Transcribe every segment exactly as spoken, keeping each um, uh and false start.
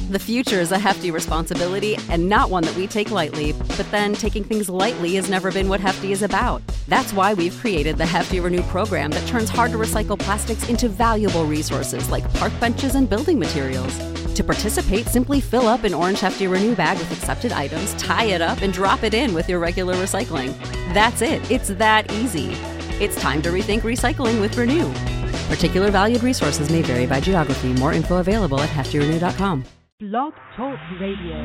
The future is a hefty responsibility and not one that we take lightly, but then taking things lightly has never been what Hefty is about. That's why we've created the Hefty Renew program that turns hard-to-recycle plastics into valuable resources like park benches and building materials. To participate, simply fill up an orange Hefty Renew bag with accepted items, tie it up, and drop it in with your regular recycling. That's it. It's that easy. It's time to rethink recycling with Renew. Particular valued resources may vary by geography. More info available at hefty renew dot com. Blog Talk Radio.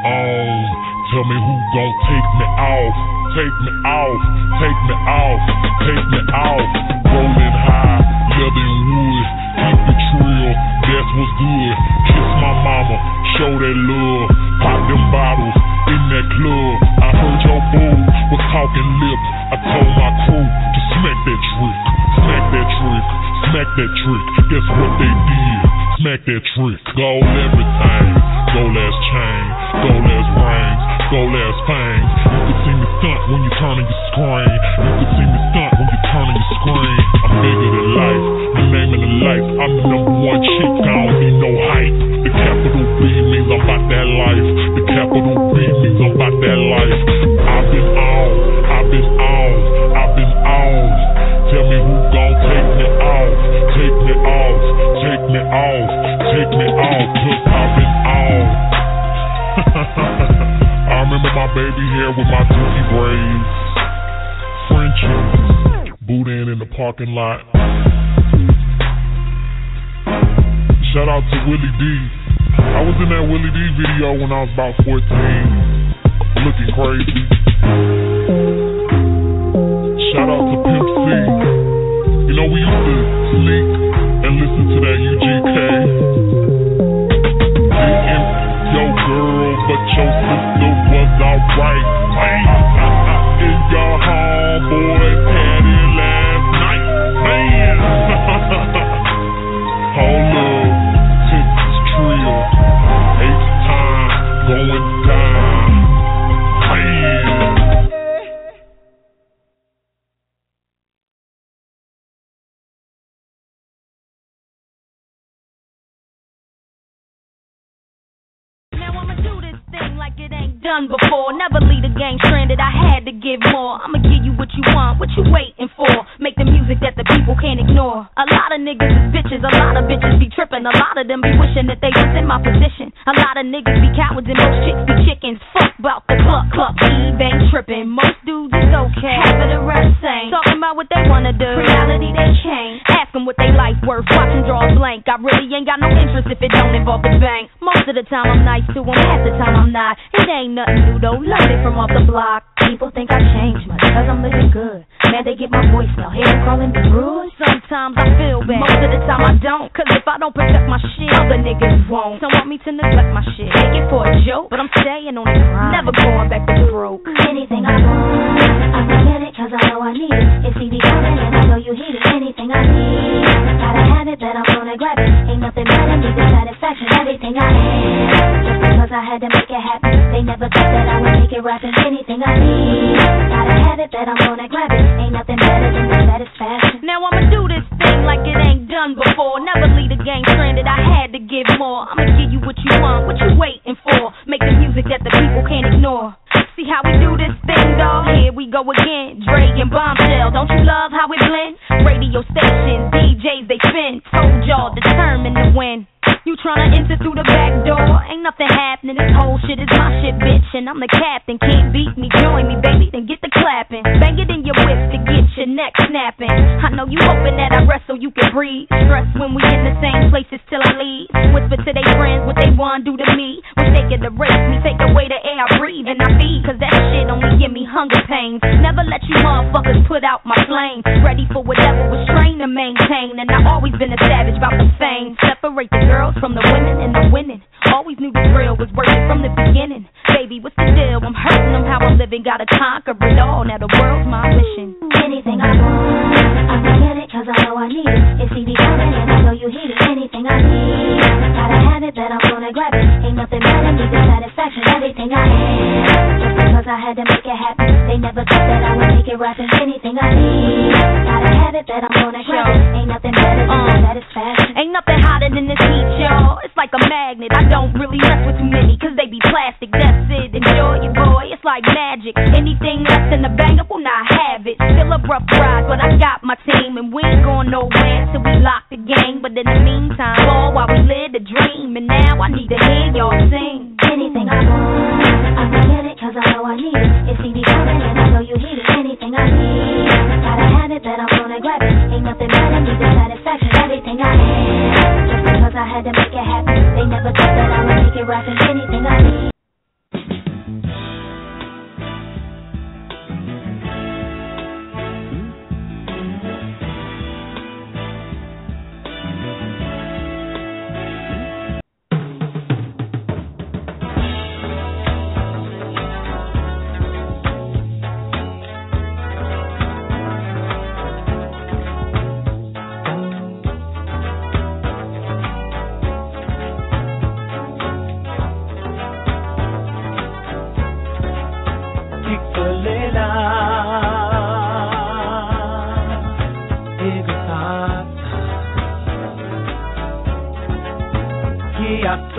on. Tell me who gon' take me off, take me off, take me off, take me off. Rolling high, leather and wood, keep it trill, that's what's good. Kiss my mama, show that love, pop them bottles in that club. I heard your boo was talking lips. I told my crew to smack that trick, smack that trick, smack that trick. Guess what they did? Smack that trick. Gold everything, gold ass chain, gold ass rings, gold ass fangs. You can see me stunt when you turn on your screen. You can see me stunt when you turn on your screen. I'm bigger than life, my name in the life. I'm the number one chick, I don't need no hype. The capital B means I'm about that life. The capital B means I'm about that life. I've been on, I've been on, I've been on. Tell me who gon' take me off, take me off, take me off, take me off, cause I've been on. I remember my baby hair with my dookie braids, Frenchies, boudin in the parking lot. Shout out to Willie D. I was in that Willie D video when I was about fourteen, looking crazy. Shout out to Pimp C. You know, we used to sneak and listen to that U G K. Being your girl, but your sister was alright. Man, and your homeboys had it last night. Man, hold up, Texas Trill, H-Time going down. Man. Done before, never leave the game stranded. I had to give more. I'ma give you what you want, what you waiting for. Make the music that the people can't ignore. A lot of niggas is bitches, a lot of bitches be tripping. A lot of them be wishing that they was in my position. A lot of niggas be cowards and most chicks be chickens. Fuck about the cluck cluck, Eve ain't tripping. Most dudes is okay, half of the rest same. Talking about what they wanna do, reality they change. Ask them what they life worth, watch them draw a blank. I really ain't got no interest if it don't involve the bank. Most of the time I'm nice to them, half the time I'm not. It ain't nothing new though, learned it from off the block. People think I changed much, cause I'm looking good. Man, they get my voicemail, hear them calling me rude. Sometimes I feel bad, most of the time I don't. Cause if I don't protect my shit, other niggas won't. Some want me to neglect my shit, take it for a joke. But I'm staying on the grind, never going back to broke. Anything I want, I'ma get it cause I know I need it. It's C D coming and I know you hear it. Anything I need, gotta have it, but I'm gonna grab it. Ain't nothing better than the satisfaction, everything I have. Just because I had to make it happen, they never thought that I would make it rapping. Anything I need, gotta have it, but I'm gonna grab it. Ain't nothing better than the satisfaction. Now I'ma do this thing like it ain't done before. Never leave the game stranded, I had to give more. I'ma give you what you want, what you waiting for. Make the music that the people can't ignore. See how we do this thing, dawg? Here we go again. Dre and Bombshell, don't you love how it blend? Radio stations, D Js, they spin. Told y'all, determined to win. You tryna enter through the back door? Ain't nothing happening, this whole shit is my shit, bitch. And I'm the captain, can't beat me, join me, baby, then get the clapping. Bang it in your whip to get your neck snapping. I know you hoping that I rest so you can breathe. Stress when we in the same places till I leave. Whisper to they friends what they want do to me. Wish they could erase me, take away the air I breathe and I feed. Cause that shit only give me hunger pains. Never let you motherfuckers put out my flame. Ready for whatever was trained to maintain. And I always been a savage about the fame. Separate the girls from the women and the winning. Always knew the thrill was worth it from the beginning. Baby, what's the deal? I'm hurting them how I'm living. Gotta conquer it all. Now the world's my mission. Anything I want, I'ma get it cause I know I need it. It's C D coming and I know you hear it. Anything I need, gotta have it, but I'm gonna grab it. Ain't nothing better than the satisfaction, everything I have. Just because I had to make it happen, they never thought that I would make it rapping. Anything I need, gotta have it, but I'm gonna grab it. Ain't nothing better than the satisfaction. Ain't nothing hotter than this heat, y'all. It's like a magnet. I don't really mess with too many cause they be plastic. That's it, enjoy it, boy. It's like magic. Anything less than a banger will not have it. Still a rough ride, but I got my team. And we ain't going nowhere till we lock the game. But in the meantime, all while we live the dream. And now I need to hear y'all sing. Anything I want, I'ma get it cause I know I need it. It's C D coming and I know you hear it. Anything I need, gotta have it, but I'm gonna grab it. Ain't nothing better than the satisfaction, everything I have. Just because I had to make it happen, they never thought that I would make it rapping. Anything I need.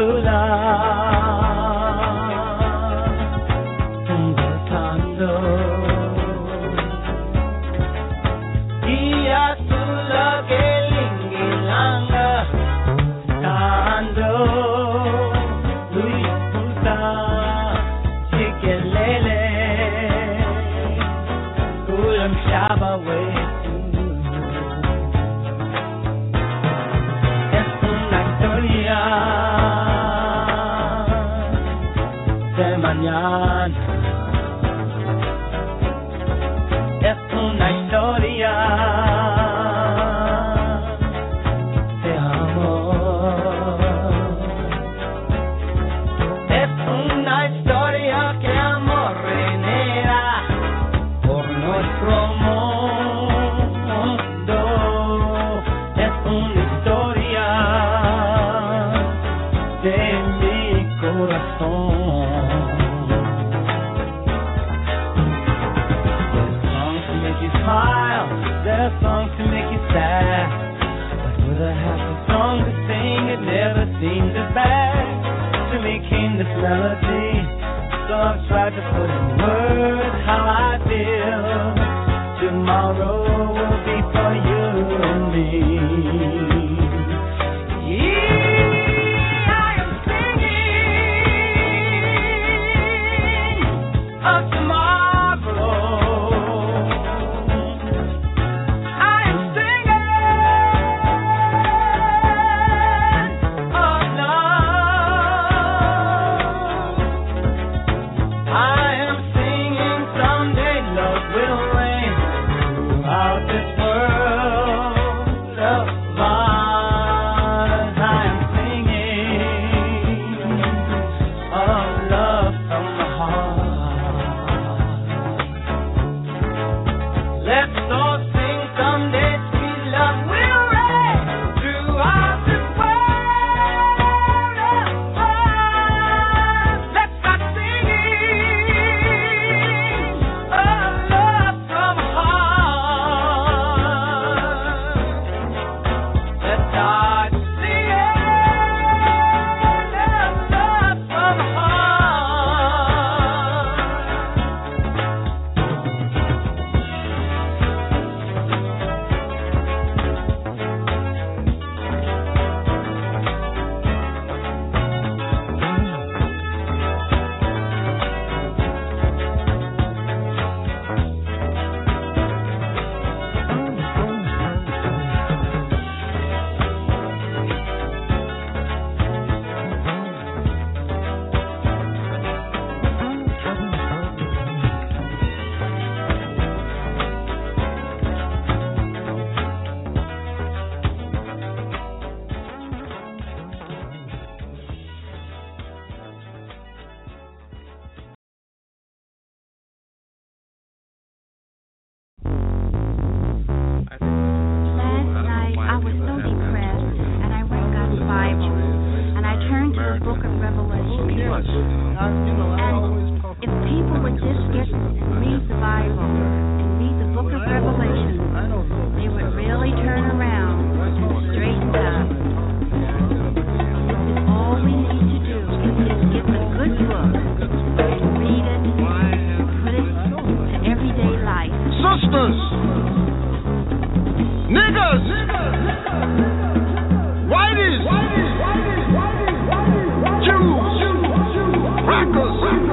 Whiteys, Jews, crackers,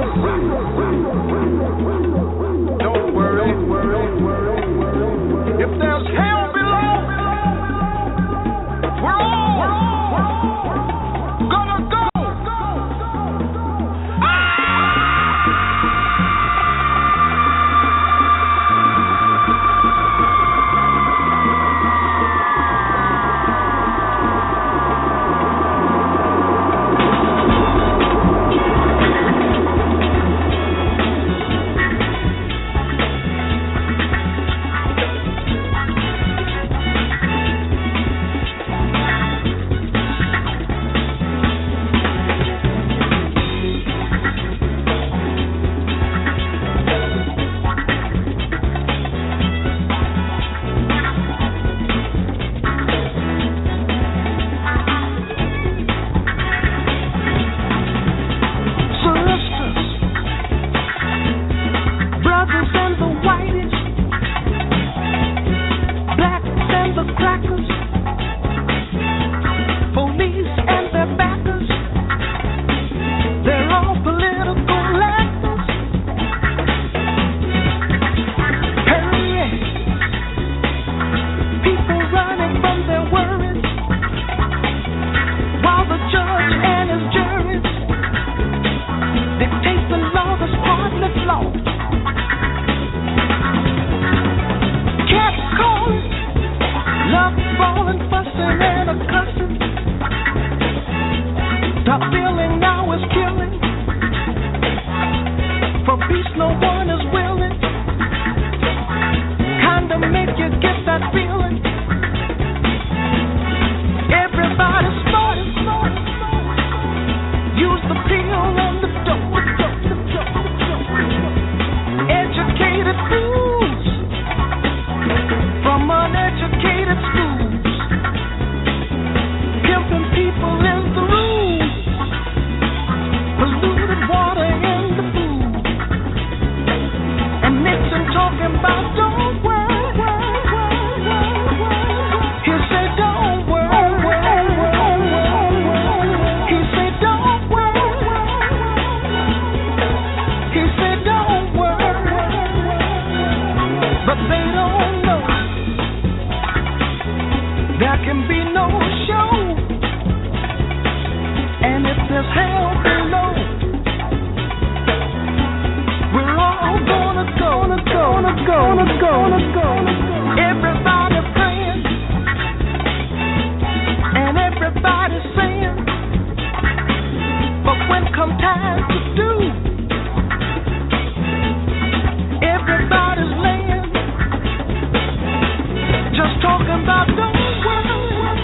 a beast no one is willing. Kinda make you get that feeling. Everybody smart, smart, smart. Use the pill and the dope, the dope, the dope, the dope. Educated fools from uneducated schools. Pimping people in the room. Polluted water in the food. And Nixon talking about don't worry. He said don't worry. He said don't worry. He said don't worry. But they don't know there can be no show. And if there's hell below, we're all gonna go, gonna go, gonna go, gonna go, gonna go. Everybody praying, and everybody saying, but when come time to do, everybody's laying, just talking about don't worry.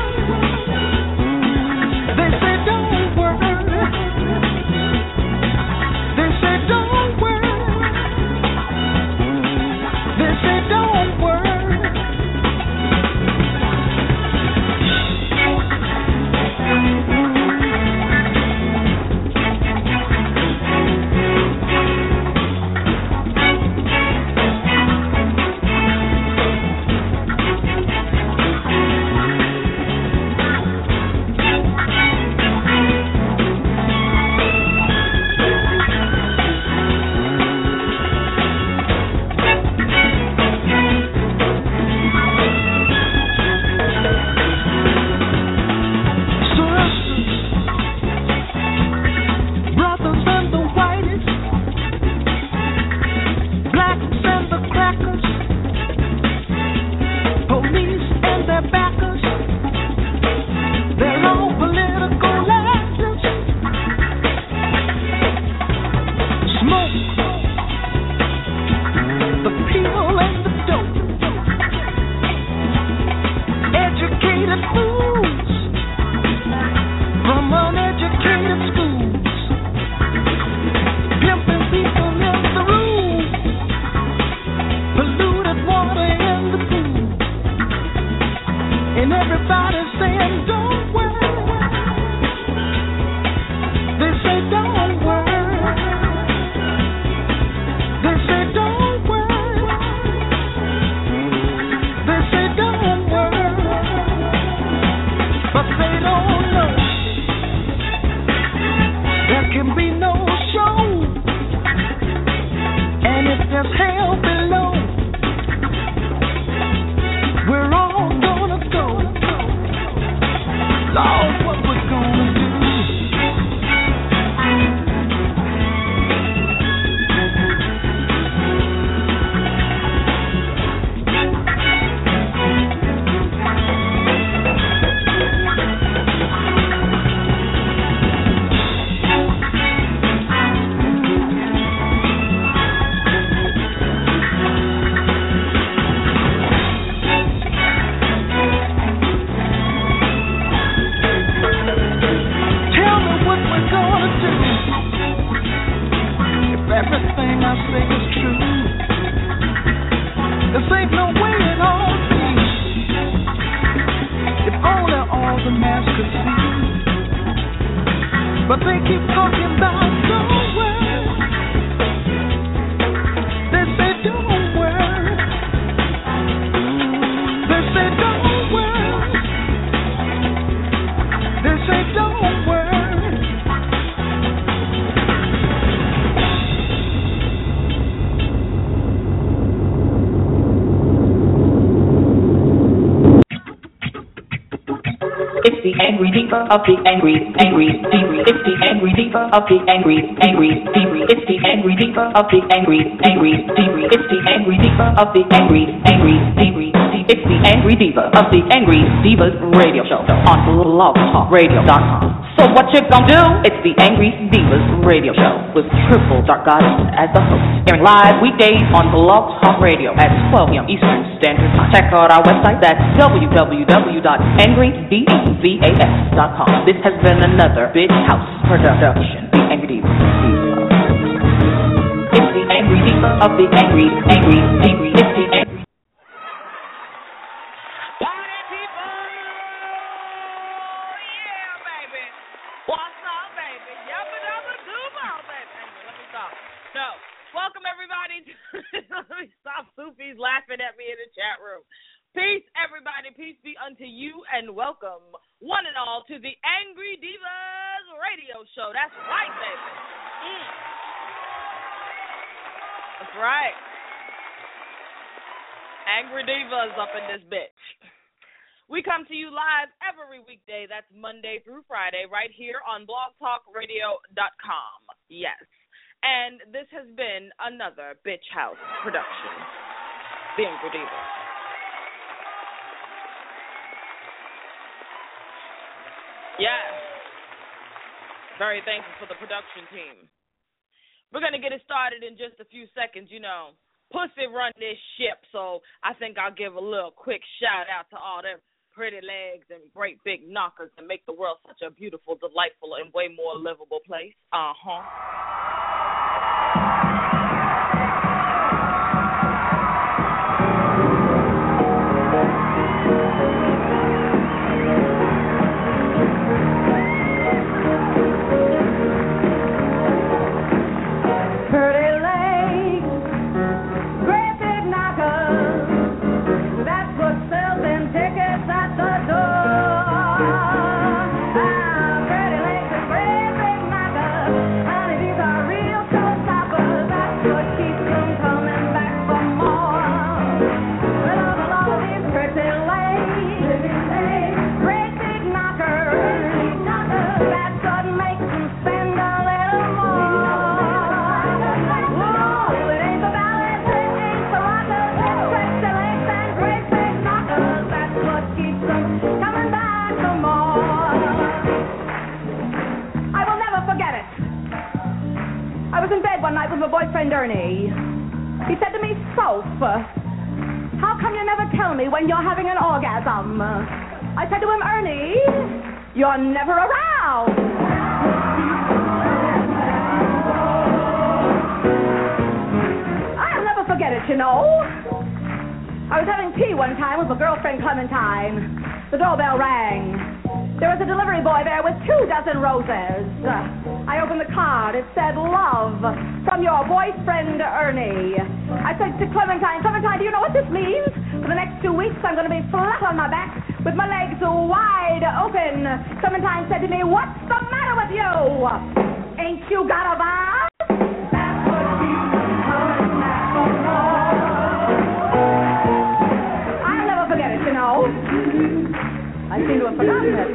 They say don't worry. They say don't worry. They say don't worry. Brothers and the whiteys, blacks and the crackers, police and their backers, they're all political actors. Smoke, the pill and the dope, educated fools from uneducated schools, pimping people in the room, polluted water in the food, and everybody's saying don't worry. They say don't worry. They say don't worry. They say don't worry. But they don't know there can be no show. And if there's hell below, we're all gonna go. Lord, what we're gonna do? Tell me what we're gonna do if everything I say is true. This ain't no way it all be. If only all the mass could see. But they keep talking about don't worry. They say don't worry. They say don't worry. They say don't worry. It's the angry diva of the angry, angry, angry. It's the angry diva of the angry, angry, angry. It's the angry diva of the angry, angry, angry. It's the angry diva of the angry, angry, angry. It's the angry diva of the Angry Divas Radio Show on blog talk radio dot com. So what you gonna do? It's the Angry Divas Radio Show with Triple Dark Goddess as the host. Airing live weekdays on Blog Talk Radio at twelve p.m. Eastern Standard Time. Check out our website. That's w w w dot angry divas dot com. This has been another Bitch House production. The Angry Divas. It's the Angry Diva of the Angry, Angry, Angry. It's the Angry. Stop Sufi's laughing at me in the chat room. Peace, everybody. Peace be unto you, and welcome, one and all, to the Angry Divas Radio Show. That's right, baby. Mm. That's right. Angry Divas up in this bitch. We come to you live every weekday. That's Monday through Friday, right here on blog talk radio dot com. Yes. And this has been another Bitch House production. The Angry Divas. Yes. Very thankful for the production team. We're going to get it started in just a few seconds. You know, pussy run this ship, so I think I'll give a little quick shout out to all them pretty legs and great big knockers that make the world such a beautiful, delightful, and way more livable place. Uh-huh. My boyfriend Ernie. He said to me, Soph, how come you never tell me when you're having an orgasm? I said to him, Ernie, you're never around. I'll never forget it, you know. I was having tea one time with my girlfriend Clementine. The doorbell rang. There was a delivery boy there with two dozen roses. I opened the card. It said, love, from your boyfriend, Ernie. I said to Clementine, Clementine, do you know what this means? For the next two weeks, I'm going to be flat on my back with my legs wide open. Clementine said to me, what's the matter with you? Ain't you got a vibe? That's what keeps me coming back for more. I'll never forget it, you know. I seem to have forgotten it.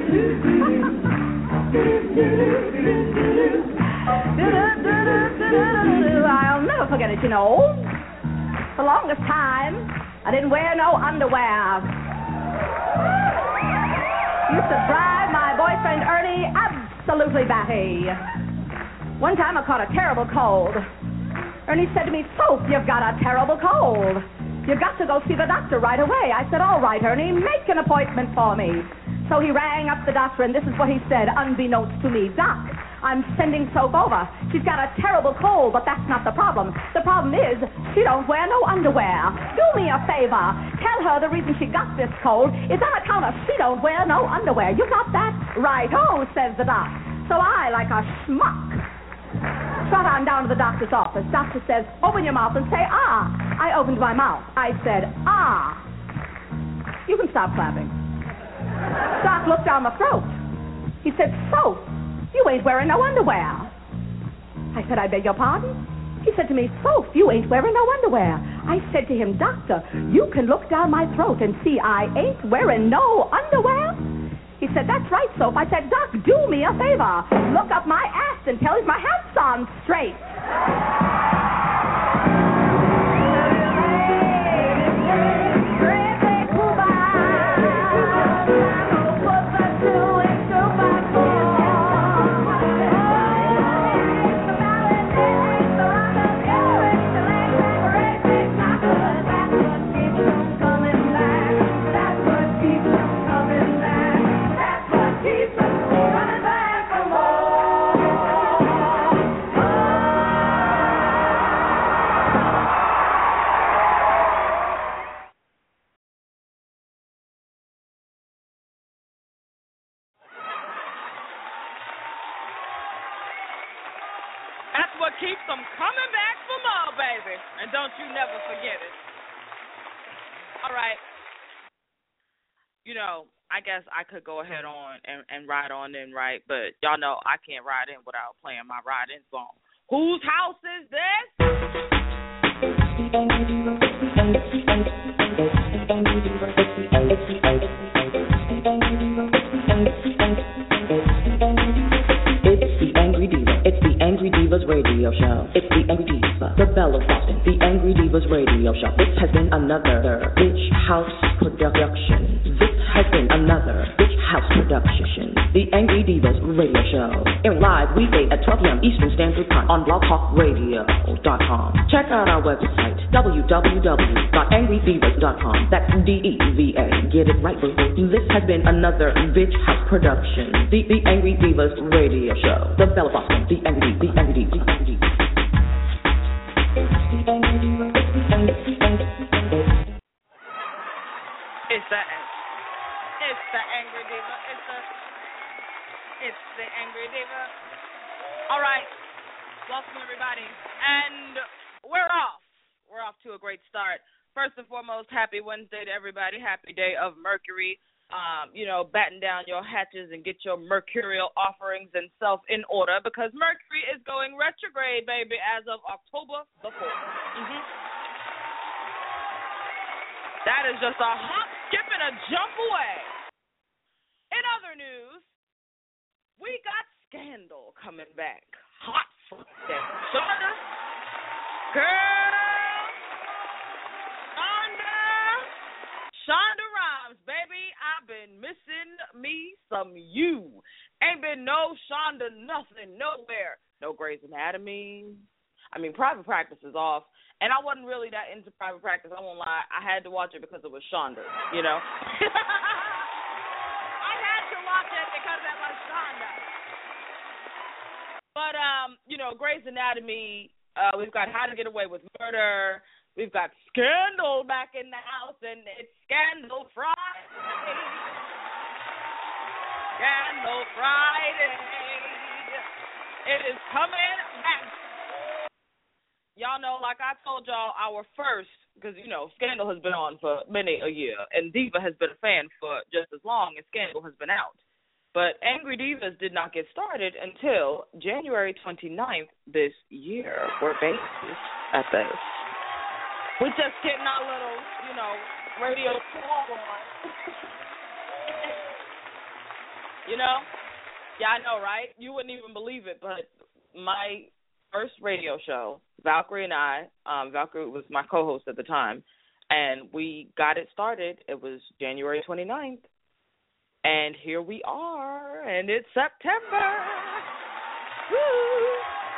I'll never forget it, you know. For the longest time, I didn't wear no underwear. Used to drive my boyfriend Ernie absolutely batty. One time I caught a terrible cold. Ernie said to me, Soph, you've got a terrible cold. You've got to go see the doctor right away. I said, all right, Ernie, make an appointment for me. So he rang up the doctor, and this is what he said, unbeknownst to me. Doc, I'm sending Soph over. She's got a terrible cold, but that's not the problem. The problem is she don't wear no underwear. Do me a favor. Tell her the reason she got this cold is on account of she don't wear no underwear. You got that? Right, oh, says the doc. So I, like a schmuck, trot on down to the doctor's office. Doctor says, open your mouth and say, ah. I opened my mouth. I said, ah. You can stop clapping. Doc looked down my throat. He said, Soph, you ain't wearing no underwear. I said, I beg your pardon? He said to me, Soph, you ain't wearing no underwear. I said to him, Doctor, you can look down my throat and see I ain't wearing no underwear? He said, that's right, Soph. I said, Doc, do me a favor. Look up my ass and tell him my hat's on straight. And don't you never forget it. All right. You know, I guess I could go ahead on and, and ride on in, right? But y'all know I can't ride in without playing my ride-in song. Whose house is this? It's the Angry Diva. It's the Angry Divas radio show. It's the Angry Diva, the Belle of Boston, the Angry Divas radio show. This has been another Bitch House production. This has been another Bitch House production. The Angry Divas radio show. Airing live weekday at twelve p.m. Eastern Standard Time on blog talk radio dot com. Check out our website, w w w dot angry divas dot com. That's D E V A. Get it right, boo. This has been another Bitch House production. The, the Angry Divas radio show. The Belle of Boston, the Angry Divas, the Angry Divas, the Angry Divas. It's the It's the Angry Diva. It's the It's the Angry Diva. All right. Welcome everybody. And we're off. We're off to a great start. First and foremost, happy Wednesday to everybody. Happy day of Mercury. Um, you know, batten down your hatches and get your mercurial offerings and self in order because Mercury is going retrograde, baby, as of October the fourth. Mm-hmm. That is just a hop, skip, and a jump away. In other news, we got Scandal coming back. Hot for that. Shonda, girl, Shonda, Shonda Rhimes, baby, I've been missing me some you. Ain't been no Shonda nothing, nowhere. No Grey's Anatomy. I mean, Private Practice is off. And I wasn't really that into Private Practice. I won't lie. I had to watch it because it was Shonda, you know. I had to watch it because it was Shonda. But, um, you know, Grey's Anatomy, uh, we've got How to Get Away with Murder. We've got Scandal back in the house, and it's Scandal Friday. Scandal Friday. It is coming back. Y'all know, like I told y'all, our first, because, you know, Scandal has been on for many a year, and Diva has been a fan for just as long as Scandal has been out. But Angry Divas did not get started until January twenty-ninth this year. We're babies at this. We're just getting our little, you know, radio tour on. You know? Yeah, I know, right? You wouldn't even believe it, but my first radio show, Valkyrie and I, um, Valkyrie was my co-host at the time, and we got it started. It was January twenty-ninth, and here we are, and it's September. Woo!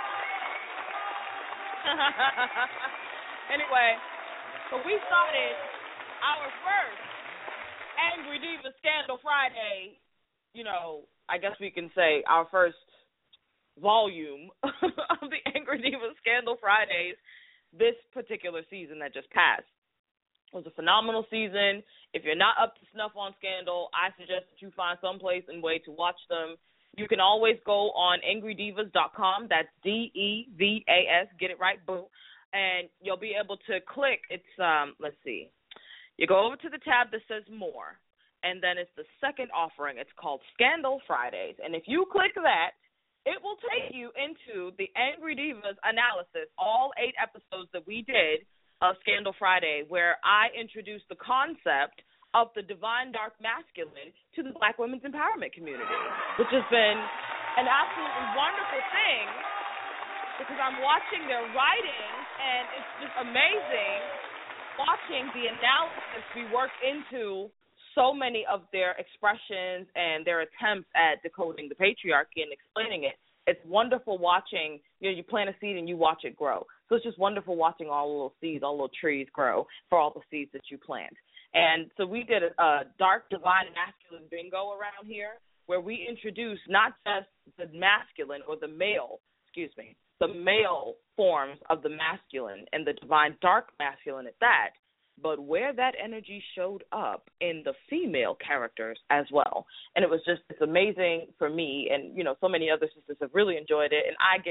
Anyway, so we started our first Angry Diva Scandal Friday, you know, I guess we can say our first volume of the Angry Diva Scandal Fridays this particular season that just passed. It was a phenomenal season. If you're not up to snuff on Scandal, I suggest that you find some place and way to watch them. You can always go on angry divas dot com. That's D E V A S. Get it right, boo. And you'll be able to click. It's, um, let's see. You go over to the tab that says More, and then it's the second offering. It's called Scandal Fridays. And if you click that, it will take you into the Angry Divas analysis, all eight episodes that we did of Scandal Friday, where I introduced the concept of the divine dark masculine to the Black women's empowerment community, which has been an absolutely wonderful thing because I'm watching their writing, and it's just amazing watching the analysis be worked into so many of their expressions and their attempts at decoding the patriarchy and explaining it. It's wonderful watching, you know, you plant a seed and you watch it grow. So it's just wonderful watching all the little seeds, all the little trees grow for all the seeds that you plant. And so we did a, a dark, divine, masculine bingo around here where we introduced not just the masculine or the male, excuse me, the male forms of the masculine and the divine dark masculine at that, but where that energy showed up in the female characters as well. And it was just, it's amazing for me, and, you know, so many other sisters have really enjoyed it, and I get,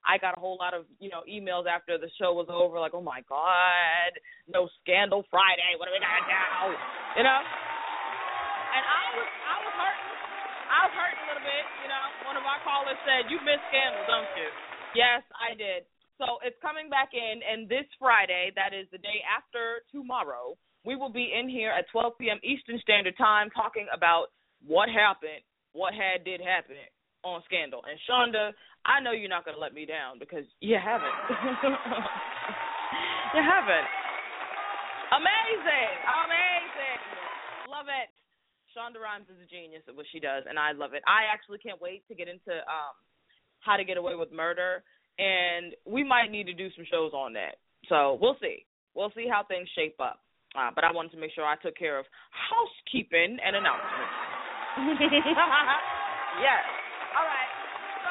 I got a whole lot of, you know, emails after the show was over, like, oh, my God, no Scandal Friday. What are we going to do? You know? And I was, I was hurting. I was hurting a little bit, you know. One of our callers said, you miss Scandal, don't you? Yes, I did. So it's coming back in, and this Friday, that is the day after tomorrow, we will be in here at twelve p.m. Eastern Standard Time talking about what happened, what had did happen on Scandal. And Shonda, I know you're not going to let me down because you haven't. You haven't. Amazing. Amazing. Love it. Shonda Rhimes is a genius at what she does, and I love it. I actually can't wait to get into um, How to Get Away with Murder, and we might need to do some shows on that. So we'll see. We'll see how things shape up. Uh, but I wanted to make sure I took care of housekeeping and announcements. Yes. All right. So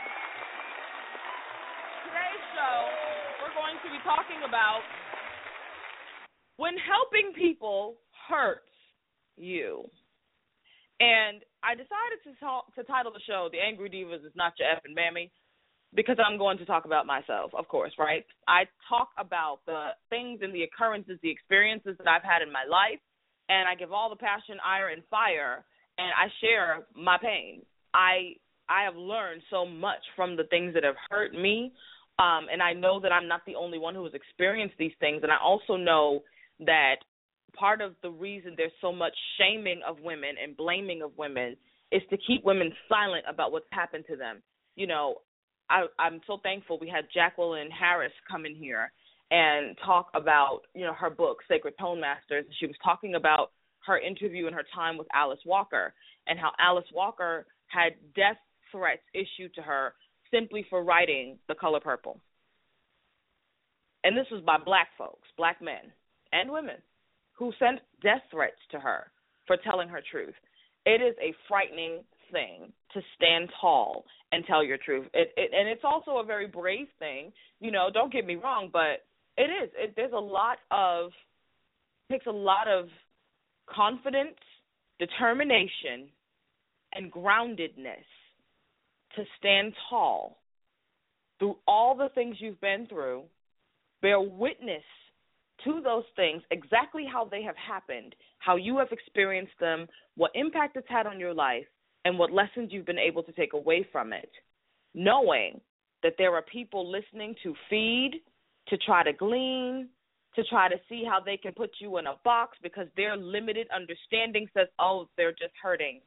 today's show, we're going to be talking about when helping people hurts you. And I decided to talk, to title the show, The Angry Divas Is Not Your Effing Mammy, because I'm going to talk about myself, of course, right? I talk about the things and the occurrences, the experiences that I've had in my life, and I give all the passion, ire, and fire, and I share my pain. I I have learned so much from the things that have hurt me, um, and I know that I'm not the only one who has experienced these things, and I also know that part of the reason there's so much shaming of women and blaming of women is to keep women silent about what's happened to them. You know, I, I'm so thankful we had Jacqueline Harris come in here and talk about, you know, her book, Sacred Tone Masters. She was talking about her interview and her time with Alice Walker and how Alice Walker had death threats issued to her simply for writing The Color Purple. And this was by black folks, black men and women, who sent death threats to her for telling her truth. It is a frightening thing to stand tall and tell your truth. It, it, and it's also a very brave thing. You know, don't get me wrong, but it is. It, there's a lot of, takes a lot of confidence, determination, and groundedness to stand tall through all the things you've been through, bear witness to those things, exactly how they have happened, how you have experienced them, what impact it's had on your life, and what lessons you've been able to take away from it, knowing that there are people listening to feed, to try to glean, to try to see how they can put you in a box because their limited understanding says, oh, they're just hurting.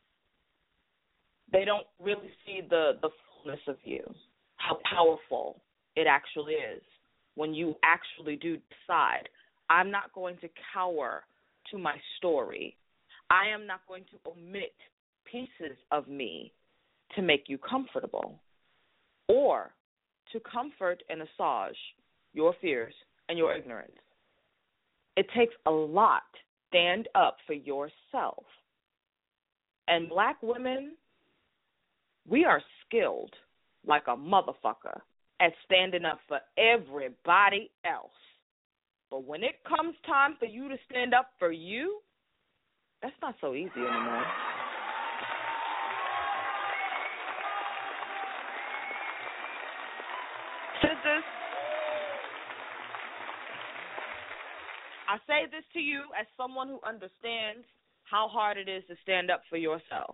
They don't really see the, the fullness of you, how powerful it actually is when you actually do decide, I'm not going to cower to my story. I am not going to omit pieces of me to make you comfortable or to comfort and assuage your fears and your ignorance. It takes a lot to stand up for yourself. And black women, we are skilled like a motherfucker at standing up for everybody else. But when it comes time for you to stand up for you, that's not so easy anymore. Sisters, I say this to you as someone who understands how hard it is to stand up for yourself.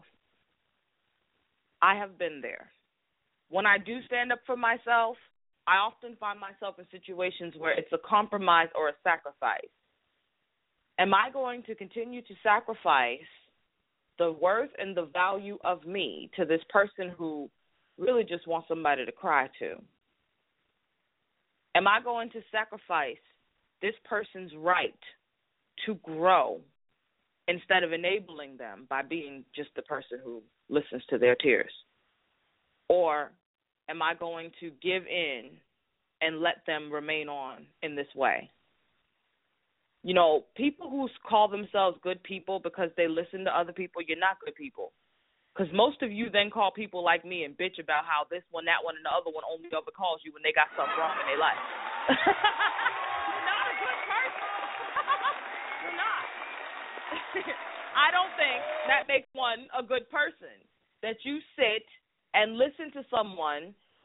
I have been there. When I do stand up for myself, I often find myself in situations where it's a compromise or a sacrifice. Am I going to continue to sacrifice the worth and the value of me to this person who really just wants somebody to cry to? Am I going to sacrifice this person's right to grow instead of enabling them by being just the person who listens to their tears? Or am I going to give in and let them remain on in this way? You know, people who call themselves good people because they listen to other people, you're not good people. Because most of you then call people like me and bitch about how this one, that one, and the other one only ever calls you when they got something wrong in their life. You're not a good person. You're not. I don't think that makes one a good person, that you sit and listen to someone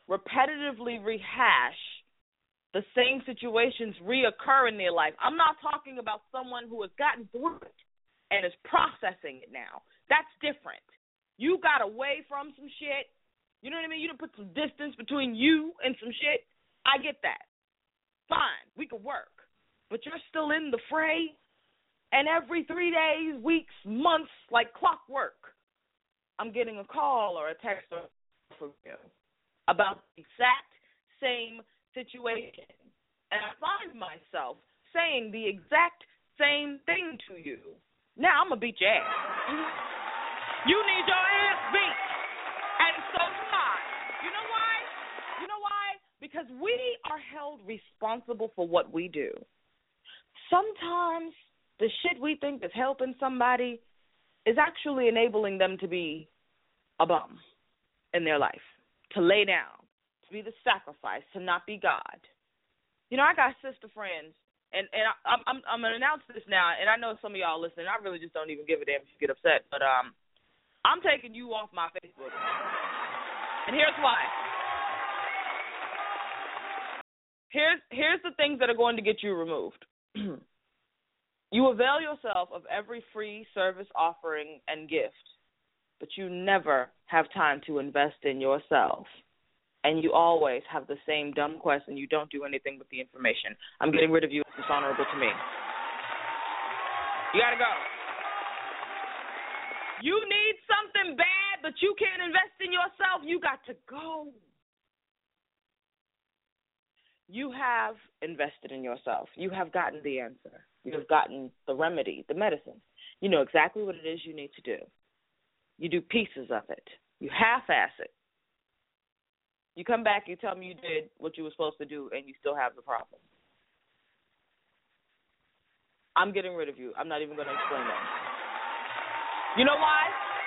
repetitively rehash the same situations reoccur in their life. I'm not talking about someone who has gotten through it and is processing it now. That's different. You got away from some shit. You know what I mean? You done put some distance between you and some shit. I get that. Fine, we can work. But you're still in the fray, and every three days, weeks, months, like clockwork, I'm getting a call or a text from you about the exact same situation. And I find myself saying the exact same thing to you. Now I'm going to beat your ass. You need your ass beat. And so do I. You know why? You know why? Because we are held responsible for what we do. Sometimes the shit we think is helping somebody is actually enabling them to be a bum in their life, to lay down, to be the sacrifice, to not be God. You know, I got sister friends, and, and I, I'm, I'm going to announce this now, and I know some of y'all listening, I really just don't even give a damn if you get upset, but um, I'm taking you off my Facebook. And here's why. Here's, here's the things that are going to get you removed. You avail yourself of every free service offering and gift, but you never have time to invest in yourself. And you always have the same dumb question. You don't do anything with the information. I'm getting rid of you. It's dishonorable to me. You got to go. You need something bad, but you can't invest in yourself. You got to go. You have invested in yourself. You have gotten the answer. You have gotten the remedy, the medicine. You know exactly what it is you need to do. You do pieces of it. You half-ass it. You come back, you tell me you did what you were supposed to do, and you still have the problem. I'm getting rid of you. I'm not even going to explain that. You know why?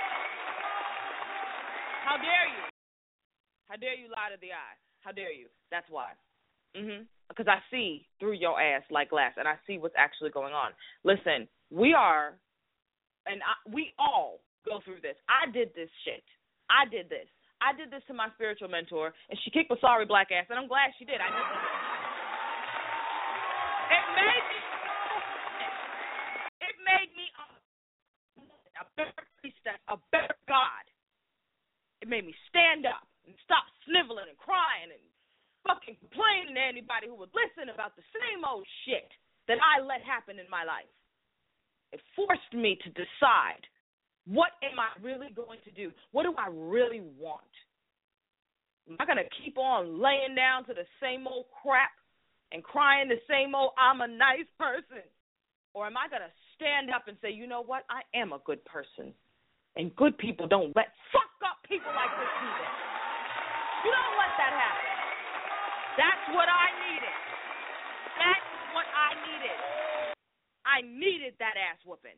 How dare you? How dare you lie to the eye? How dare you? That's why. Mm-hmm. Because I see through your ass like glass, and I see what's actually going on. Listen, we are, and I, we all go through this. I did this shit. I did this. I did this to my spiritual mentor, and she kicked my sorry black ass, and I'm glad she did. I did it. It made me, it made me a, a better priestess, a better God. It made me stand up and stop sniveling and crying and fucking complaining to anybody who would listen about the same old shit that I let happen in my life. It forced me to decide, what am I really going to do? What do I really want? Am I going to keep on laying down to the same old crap and crying the same old I'm a nice person? Or am I going to stand up and say, you know what, I am a good person. And good people don't let fuck up people like this either. You don't let that happen. That's what I needed. That's what I needed. I needed that ass whooping.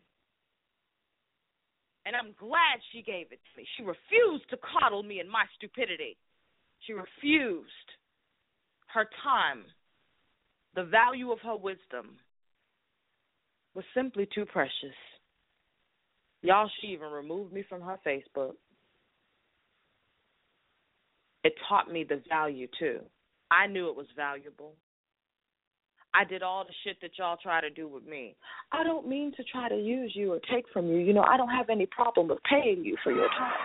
And I'm glad she gave it to me. She refused to coddle me in my stupidity. She refused. Her time, the value of her wisdom, was simply too precious. Y'all, she even removed me from her Facebook. It taught me the value, too. I knew it was valuable. I did all the shit that y'all try to do with me. I don't mean to try to use you or take from you. You know, I don't have any problem with paying you for your time.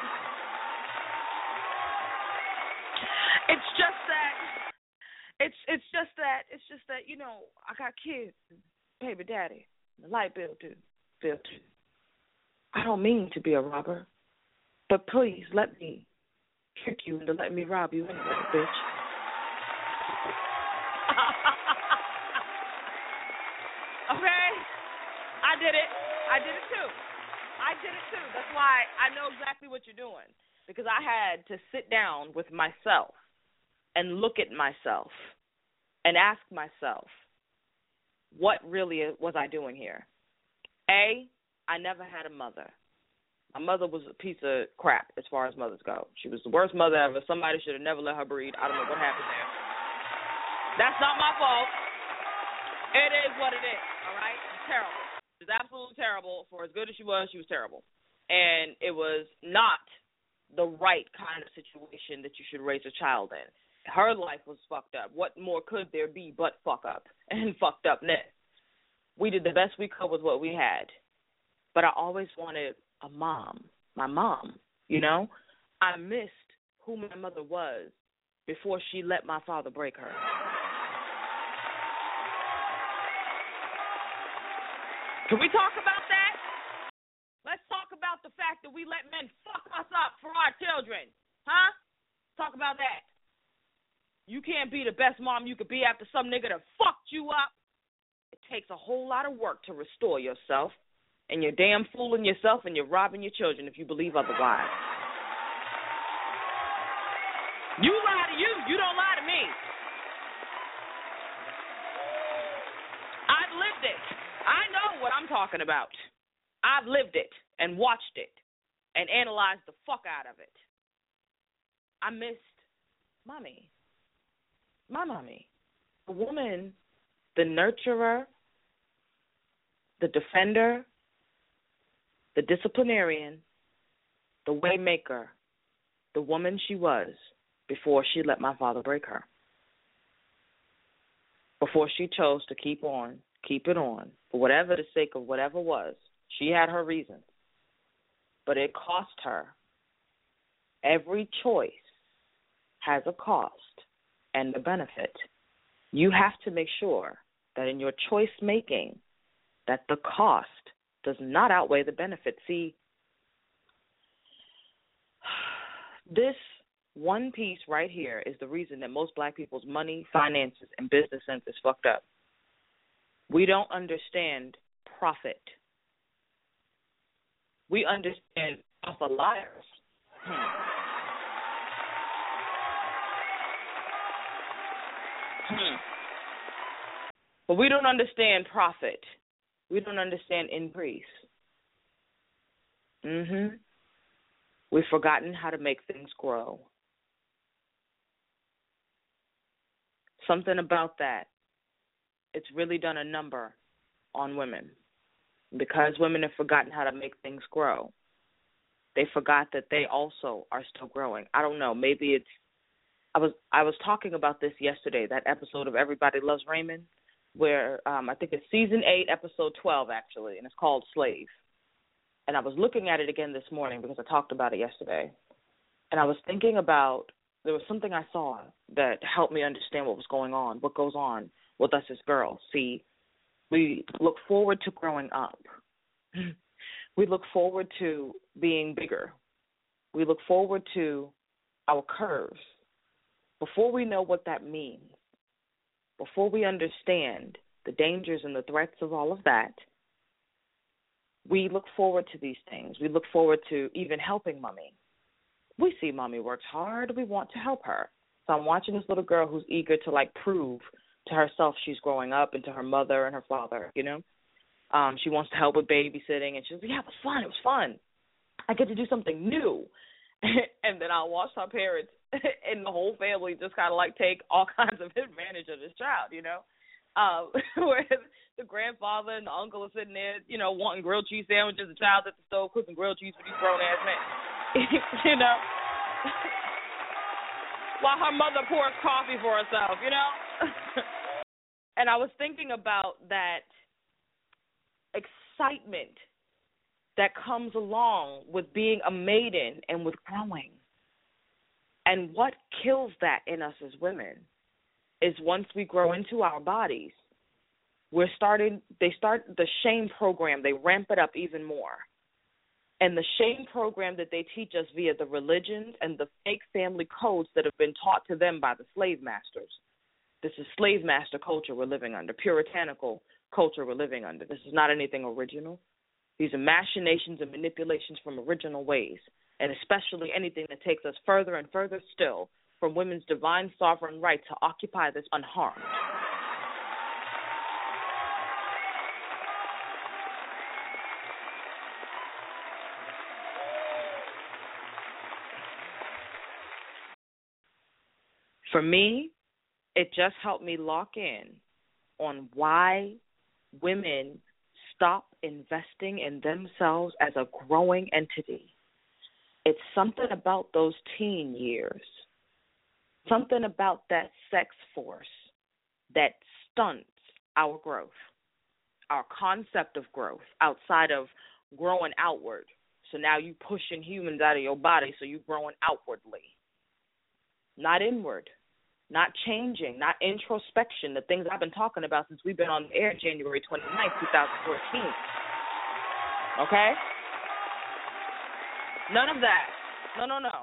It's just that, it's it's just that, it's just that, you know, I got kids, baby daddy, the light bill too, bill too. I don't mean to be a robber, but please let me trick you into letting me rob you anyway, bitch. Okay? I did it. I did it too. I did it too. That's why I know exactly what you're doing. Because I had to sit down with myself and look at myself and ask myself, what really was I doing here? A, I never had a mother. My mother was a piece of crap as far as mothers go. She was the worst mother ever. Somebody should have never let her breed. I don't know what happened there. That's not my fault. It is what it is, all right? It's terrible. She was absolutely terrible. For as good as she was, she was terrible. And it was not the right kind of situation that you should raise a child in. Her life was fucked up. What more could there be but fuck up and fucked upness? We did the best we could with what we had. But I always wanted a mom, my mom, you know? I missed who my mother was before she let my father break her. Can we talk about that? Let's talk about the fact that we let men fuck us up for our children. Huh? Talk about that. You can't be the best mom you could be after some nigga that fucked you up. It takes a whole lot of work to restore yourself, and you're damn fooling yourself and you're robbing your children if you believe otherwise. You lie to you, you don't lie to me. I've lived it. I know what I'm talking about. I've lived it and watched it and analyzed the fuck out of it. I missed mommy. My mommy. The woman, the nurturer, the defender, the disciplinarian, the waymaker, the woman she was before she let my father break her. Before she chose to keep on, keep it on, for whatever the sake of whatever was. She had her reasons. But it cost her. Every choice has a cost and a benefit. You have to make sure that in your choice making that the cost does not outweigh the benefit. See, this one piece right here is the reason that most black people's money, finances, and business sense is fucked up. We don't understand profit. We understand alpha liars. Hmm. Hmm. But we don't understand profit. We don't understand increase. Mm-hmm. We've forgotten how to make things grow. Something about that, it's really done a number on women. Because women have forgotten how to make things grow, they forgot that they also are still growing. I don't know. Maybe it's, I was I was talking about this yesterday, that episode of Everybody Loves Raymond, where um, I think it's season eight, episode twelve, actually, and it's called Slave. And I was looking at it again this morning because I talked about it yesterday. And I was thinking about, there was something I saw that helped me understand what was going on, what goes on with us as girls. See, we look forward to growing up. We look forward to being bigger. We look forward to our curves. Before we know what that means, before we understand the dangers and the threats of all of that, we look forward to these things. We look forward to even helping mommy. We see mommy works hard. We want to help her. So I'm watching this little girl who's eager to, like, prove to herself she's growing up and to her mother and her father, you know. Um, she wants to help with babysitting, and she's like, yeah, it was fun. It was fun. I get to do something new. And then I'll watch her parents and the whole family just kind of, like, take all kinds of advantage of this child, you know. Um, where the grandfather and the uncle are sitting there, you know, wanting grilled cheese sandwiches, the child's at the stove cooking grilled cheese for these grown-ass men, you know. While her mother pours coffee for herself, you know. And I was thinking about that excitement that comes along with being a maiden and with growing. And what kills that in us as women is once we grow into our bodies, we're starting, they start the shame program, they ramp it up even more. And the shame program that they teach us via the religions and the fake family codes that have been taught to them by the slave masters. This is slave master culture we're living under, puritanical culture we're living under. This is not anything original. These are machinations and manipulations from original ways, and especially anything that takes us further and further still from women's divine sovereign right to occupy this unharmed. For me, it just helped me lock in on why women stop investing in themselves as a growing entity. It's something about those teen years. something about that sex force that stunts our growth, our concept of growth outside of growing outward. So now you pushing humans out of your body, so you're growing outwardly, not inward, not changing, not introspection, the things I've been talking about since we've been on the air January twenty-ninth, twenty fourteen. Okay? None of that. No, no, no.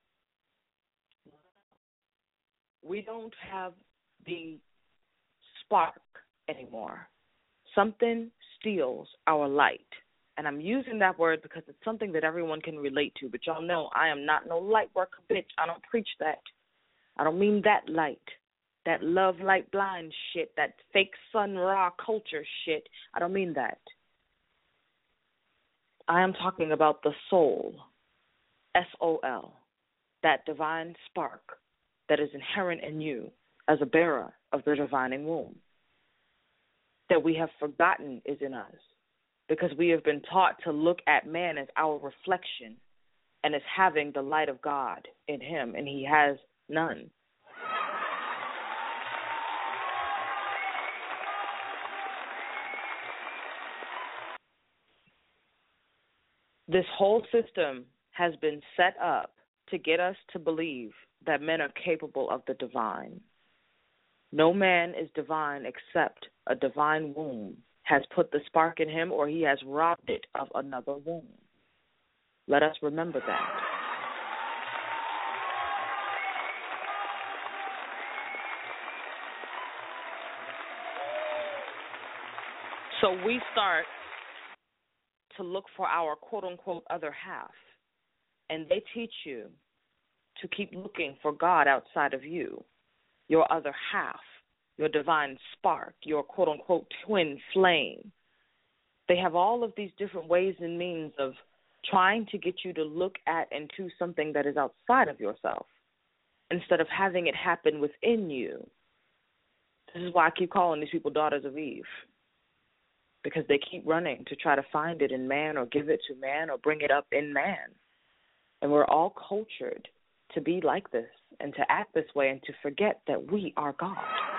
We don't have the spark anymore. Something steals our light. And I'm using that word because it's something that everyone can relate to. But y'all know I am not no light worker bitch. I don't preach that. I don't mean that light. That love, light, blind shit. That fake sun raw culture shit. I don't mean that. I am talking about the soul. S O L. That divine spark that is inherent in you as a bearer of the divine womb. That we have forgotten is in us. Because we have been taught to look at man as our reflection and as having the light of God in him, and he has none. This whole system has been set up to get us to believe that men are capable of the divine. No man is divine except a divine womb has put the spark in him, or he has robbed it of another womb. Let us remember that. So we start to look for our quote-unquote other half, and they teach you to keep looking for God outside of you, your other half, your divine spark, your quote-unquote twin flame. They have all of these different ways and means of trying to get you to look at and to something that is outside of yourself instead of having it happen within you. This is why I keep calling these people daughters of Eve, because they keep running to try to find it in man or give it to man or bring it up in man. And we're all cultured to be like this and to act this way and to forget that we are God.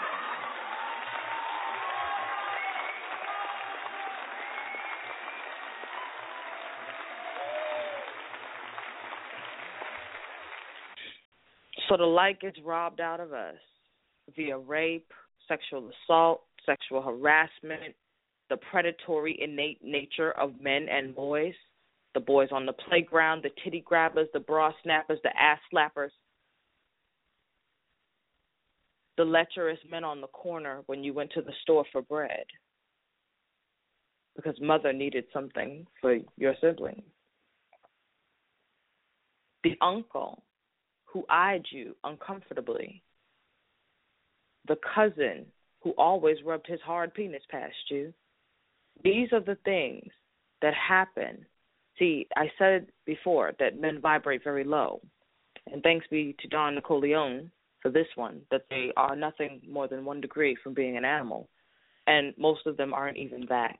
So the light gets robbed out of us via rape, sexual assault, sexual harassment, the predatory innate nature of men and boys, the boys on the playground, the titty grabbers, the bra snappers, the ass slappers, the lecherous men on the corner when you went to the store for bread because mother needed something for your sibling, the uncle who eyed you uncomfortably, the cousin who always rubbed his hard penis past you. These are the things that happen. See, I said before that men vibrate very low, and thanks be to Don Nicoleone for this one, that they are nothing more than one degree from being an animal, and most of them aren't even that.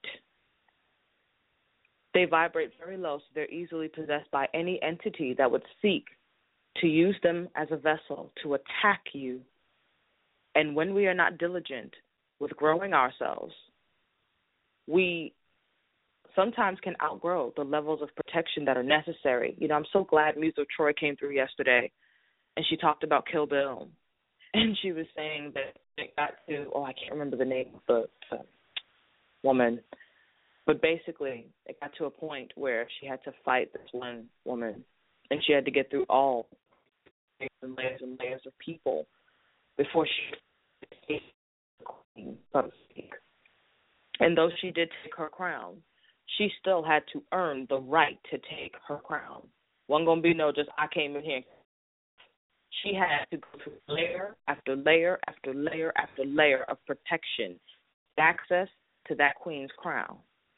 They vibrate very low, so they're easily possessed by any entity that would seek to use them as a vessel to attack you. And when we are not diligent with growing ourselves, we sometimes can outgrow the levels of protection that are necessary. You know, I'm so glad Musa Troy came through yesterday, and she talked about Kill Bill. And she was saying that it got to, oh, I can't remember the name of the uh, woman, but basically it got to a point where she had to fight this one woman, and she had to get through all and layers and layers of people before she could take the queen, so to speak. And though she did take her crown, she still had to earn the right to take her crown. Wasn't going to be no just, I came in here. She had to go through layer after layer after layer after layer of protection, access to that queen's crown.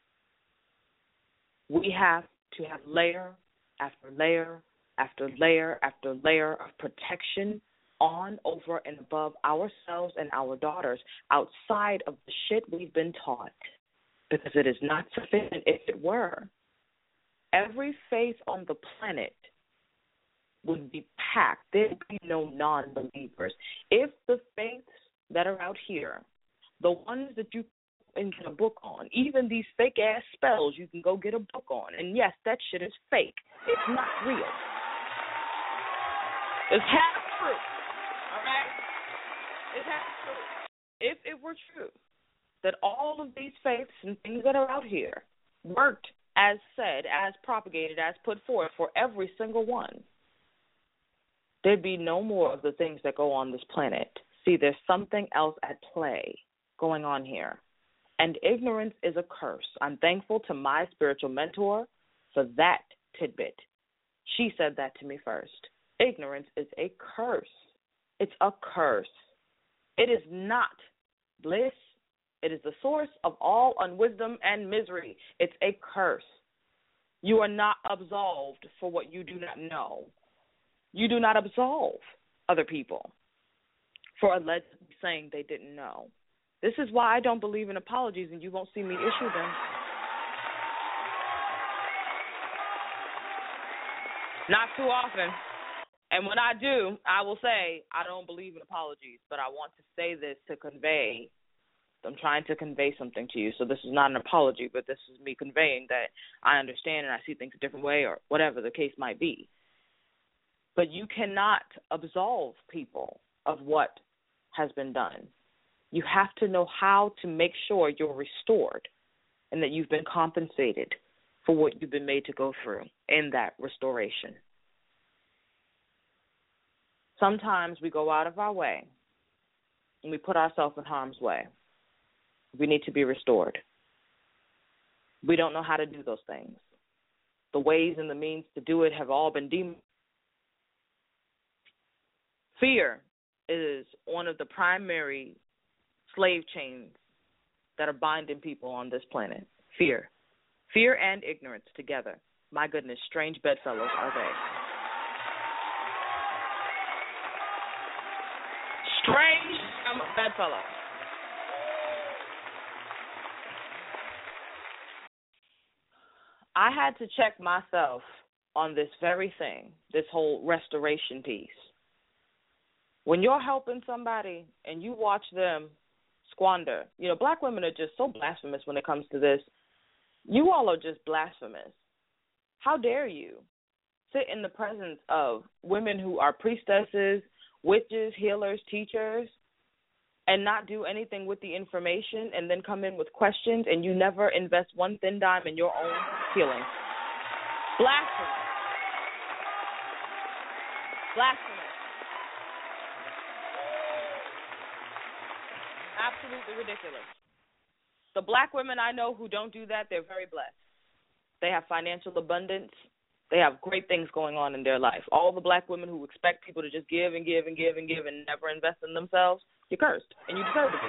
We have to have layer after layer after layer after layer of protection on, over, and above ourselves and our daughters outside of the shit we've been taught, because it is not sufficient if it were. Every faith on the planet would be packed. There'd be no non-believers. If the faiths that are out here, the ones that you can get a book on, even these fake-ass spells you can go get a book on, and yes, that shit is fake. It's not real. It's half true, all right? It's half true. If it were true that all of these faiths and things that are out here worked as said, as propagated, as put forth for every single one, there'd be no more of the things that go on this planet. See, there's something else at play going on here. And ignorance is a curse. I'm thankful to my spiritual mentor for that tidbit. She said that to me first. Ignorance is a curse. It's a curse. It is not bliss. It is the source of all unwisdom and misery. It's a curse. You are not absolved for what you do not know. You do not absolve other people for allegedly saying they didn't know. This is why I don't believe in apologies, and you won't see me issue them. Not too often. And when I do, I will say I don't believe in apologies, but I want to say this to convey. I'm trying to convey something to you. So this is not an apology, but this is me conveying that I understand and I see things a different way or whatever the case might be. But you cannot absolve people of what has been done. You have to know how to make sure you're restored and that you've been compensated for what you've been made to go through in that restoration. Sometimes we go out of our way and we put ourselves in harm's way. We need to be restored. We don't know how to do those things. The ways and the means to do it have all been deemed. Fear is one of the primary slave chains that are binding people on this planet. Fear. Fear and ignorance together. My goodness, strange bedfellows are they. Strange bedfellows. I had to check myself on this very thing, this whole restoration piece. When you're helping somebody and you watch them squander, you know, black women are just so blasphemous when it comes to this. You all are just blasphemous. How dare you sit in the presence of women who are priestesses, witches, healers, teachers, and not do anything with the information and then come in with questions and you never invest one thin dime in your own healing. Blasphemous. Blasphemous. Absolutely ridiculous. The black women I know who don't do that, they're very blessed. They have financial abundance. They have great things going on in their life. All the black women who expect people to just give and give and give and give and never invest in themselves, you're cursed, and you deserve to be.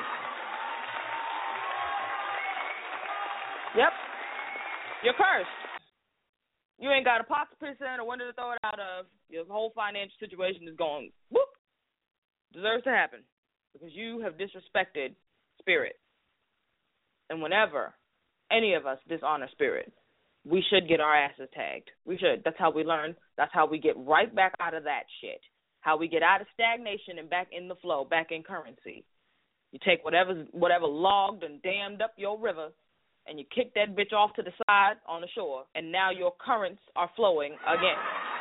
Yep. You're cursed. You ain't got a pot to piss in or window to throw it out of. Your whole financial situation is going, whoop. Deserves to happen because you have disrespected spirit. And whenever any of us dishonor spirit, we should get our asses tagged. We should. That's how we learn. That's how we get right back out of that shit. How we get out of stagnation and back in the flow, back in currency. You take whatever whatever logged and dammed up your river, and you kick that bitch off to the side on the shore, and now your currents are flowing again.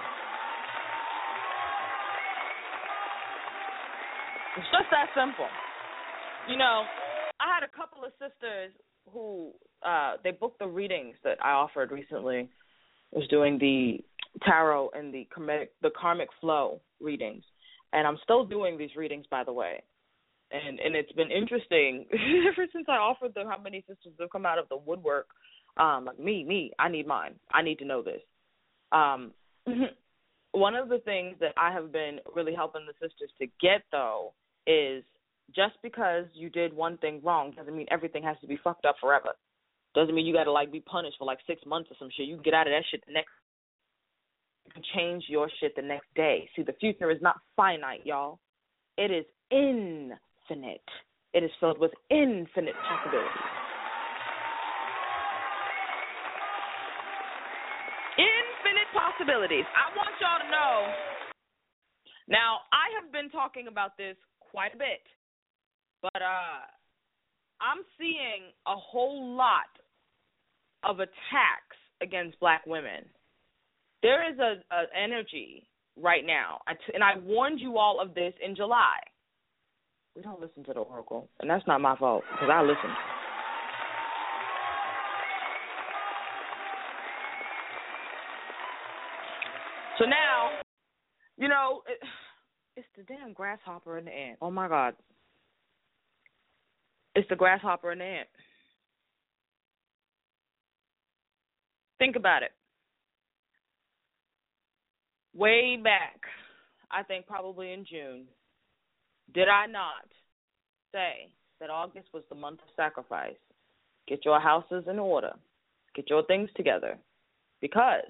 It's just that simple. You know, I had a couple of sisters who uh, they booked the readings that I offered recently. I was doing the tarot and the karmic, the karmic flow readings, and I'm still doing these readings, by the way. And and it's been interesting ever since I offered them. How many sisters have come out of the woodwork? Um, like me, me, I need mine. I need to know this. Um, one of the things that I have been really helping the sisters to get, though, is just because you did one thing wrong doesn't mean everything has to be fucked up forever. Doesn't mean you got to, like, be punished for, like, six months or some shit. You can get out of that shit the next You can change your shit the next day. See, the future is not finite, y'all. It is infinite. It is filled with infinite possibilities. Infinite possibilities. I want y'all to know Now, I have been talking about this quite a bit, but uh, I'm seeing a whole lot of attacks against black women. There is a, a energy right now, and I warned you all of this in July. We don't listen to the Oracle, and that's not my fault, because I listen. So now, you know, it, it's the damn grasshopper and the ant. Oh, my God. It's the grasshopper and the ant. Think about it. Way back, I think probably in June, did I not say that August was the month of sacrifice? Get your houses in order. Get your things together. Because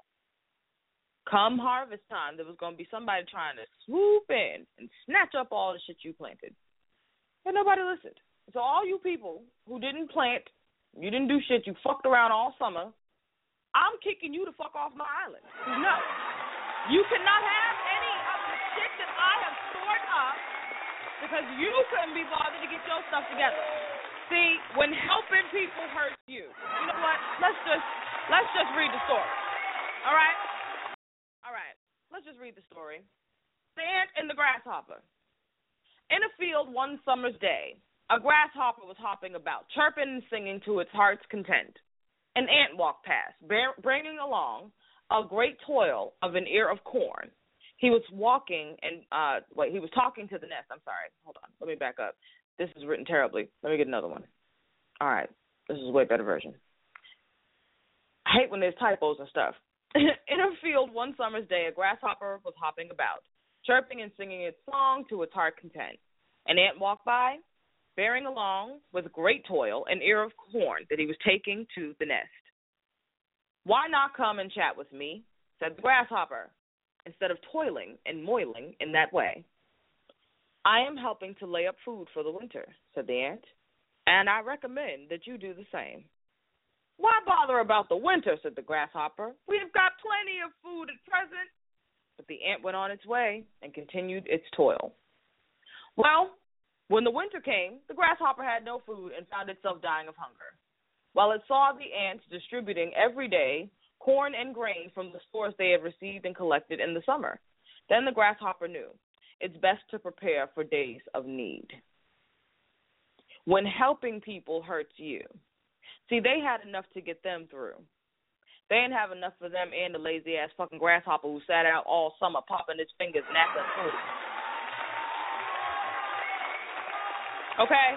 come harvest time, there was going to be somebody trying to swoop in and snatch up all the shit you planted. And nobody listened. So all you people who didn't plant, you didn't do shit, you fucked around all summer, I'm kicking you the fuck off my island. No. You cannot have any of the shit that I have stored up because you couldn't be bothered to get your stuff together. See, when helping people hurts you, you know what? Let's just let's just read the story. All right? All right. Let's just read the story. The ant and the grasshopper. In a field one summer's day, a grasshopper was hopping about, chirping and singing to its heart's content. An ant walked past, bear, bringing along a great toil of an ear of corn. He was walking and, uh, wait, he was talking to the nest. I'm sorry. Hold on. Let me back up. This is written terribly. Let me get another one. All right. This is a way better version. I hate when there's typos and stuff. In a field one summer's day, a grasshopper was hopping about, chirping and singing its song to its heart's content. An ant walked by, bearing along with great toil an ear of corn that he was taking to the nest. Why not come and chat with me, said the grasshopper, instead of toiling and moiling in that way. I am helping to lay up food for the winter, said the ant, and I recommend that you do the same. Why bother about the winter, said the grasshopper. We've got plenty of food at present. But the ant went on its way and continued its toil. Well, when the winter came, the grasshopper had no food and found itself dying of hunger. While it saw the ants distributing every day corn and grain from the stores they had received and collected in the summer, then the grasshopper knew it's best to prepare for days of need. When helping people hurts you, see, they had enough to get them through. They didn't have enough for them and the lazy-ass fucking grasshopper who sat out all summer popping his fingers and acting food. Okay?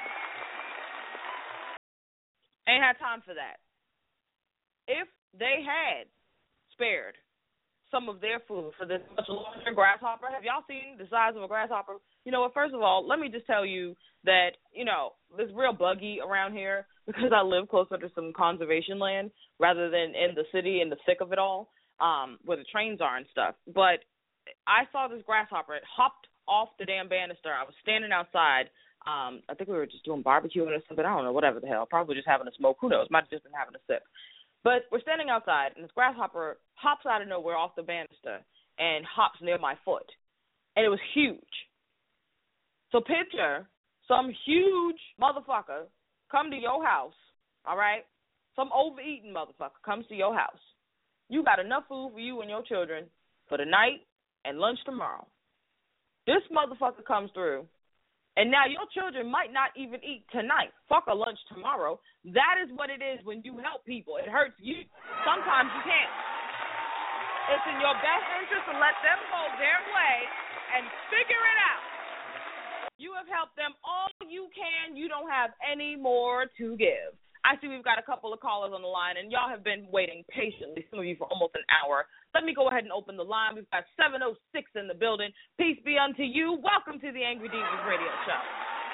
Ain't had time for that. If they had spared some of their food for this much larger grasshopper, have y'all seen the size of a grasshopper? You know what, first of all, let me just tell you that, you know, it's real buggy around here because I live closer to some conservation land rather than in the city in the thick of it all, um, where the trains are and stuff. But I saw this grasshopper. It hopped off the damn banister. I was standing outside. Um, I think we were just doing barbecuing or something. I don't know, whatever the hell. Probably just having a smoke. Who knows? Might have just been having a sip. But we're standing outside, and this grasshopper hops out of nowhere off the banister and hops near my foot. And it was huge. So picture some huge motherfucker come to your house, all right? Some overeating motherfucker comes to your house. You got enough food for you and your children for the night and lunch tomorrow. This motherfucker comes through, and now your children might not even eat tonight. Fuck a lunch tomorrow. That is what it is when you help people. It hurts you. Sometimes you can't. It's in your best interest to let them go their way and figure it out. You have helped them all you can. You don't have any more to give. I see we've got a couple of callers on the line, and y'all have been waiting patiently, some of you for almost an hour. Let me go ahead and open the line. We've got seven oh six in the building. Peace be unto you. Welcome to the Angry Divas Radio Show.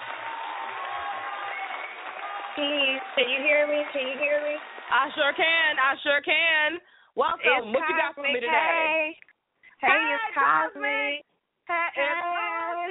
Can you hear me? Can you hear me? I sure can. I sure can. Welcome. It's what Cosmic. You got for me today? Hey, hey, hey it's Cosmic. Hey, it's Cosmic.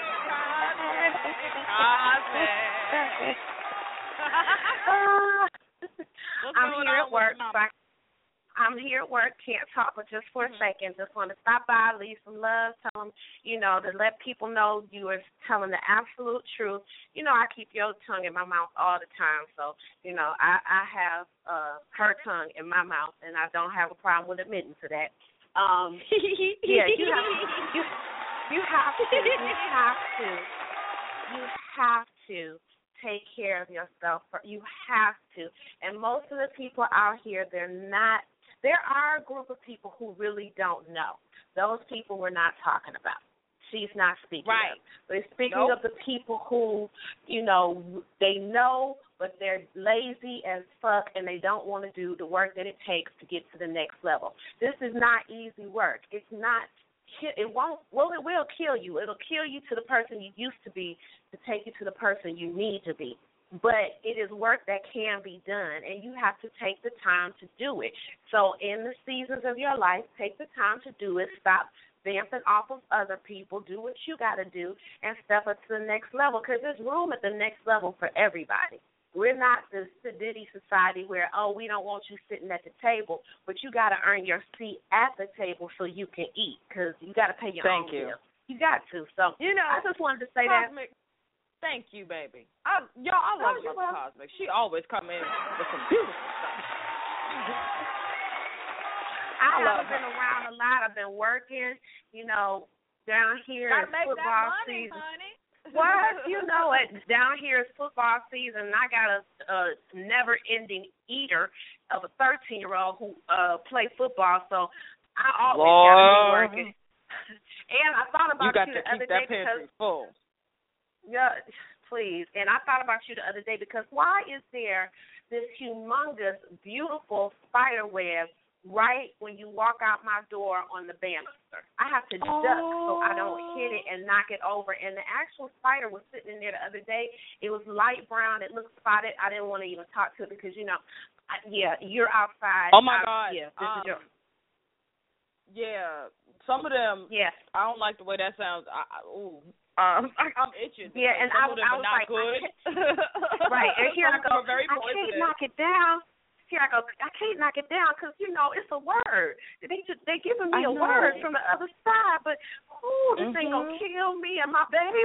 Cosmic. uh, I'm here at work. So I, I'm here at work, can't talk, but just for a second, just want to stop by, leave some love, tell them, you know, to let people know you are telling the absolute truth. You know, I keep your tongue in my mouth all the time, so, you know, I, I have uh, her tongue in my mouth, and I don't have a problem with admitting to that. Um, yeah, you have, you, you have to, you have to, you have to take care of yourself. You have to. And most of the people out here, they're not, there are a group of people who really don't know. Those people we're not talking about. She's not speaking right. of. We're speaking nope. of the people who, you know, they know, but they're lazy as fuck and they don't want to do the work that it takes to get to the next level. This is not easy work. It's not, it won't, well, it will kill you. It'll kill you to the person you used to be to take you to the person you need to be. But it is work that can be done, and you have to take the time to do it. So in the seasons of your life, take the time to do it. Stop vamping off of other people. Do what you got to do and step up to the next level, because there's room at the next level for everybody. We're not the sedity society where, oh, we don't want you sitting at the table, but you got to earn your seat at the table so you can eat, because you got to pay your Thank own you. bill. You got to. So, you know, I just wanted to say Cosmic, that. Thank you, baby. I, y'all, I love Oh, you're Mother welcome. Cosmic. She always come in with some beautiful stuff. I, I love haven't been her. around a lot. I've been working, you know, down here Gotta it's make football that money, season. honey. What? You know it. Down here it's football season, and I got a, a never-ending eater of a thirteen-year-old who uh, plays football, so I always got to be working. And I thought about you got you to the other keep day that pantry because, full. yeah, please. And I thought about you the other day because why is there this humongous, beautiful spider web right when you walk out my door on the banister? I have to oh. duck so I don't hit it and knock it over. And the actual spider was sitting in there the other day. It was light brown. It looked spotted. I didn't want to even talk to it because, you know, I, yeah, you're outside. Oh, my I, God. Yeah, this um, is your... Yeah, some of them, yeah. I don't like the way that sounds. I, I, ooh, um, I, I'm itching. Yeah, and some I, of them I are was not like, good. right, and here some I go, are very I can't knock it down. Here I go, I can't knock it down because, you know, it's a word. They just, they giving me I a know. word from the other side, but, ooh, this mm-hmm. ain't going to kill me and my baby.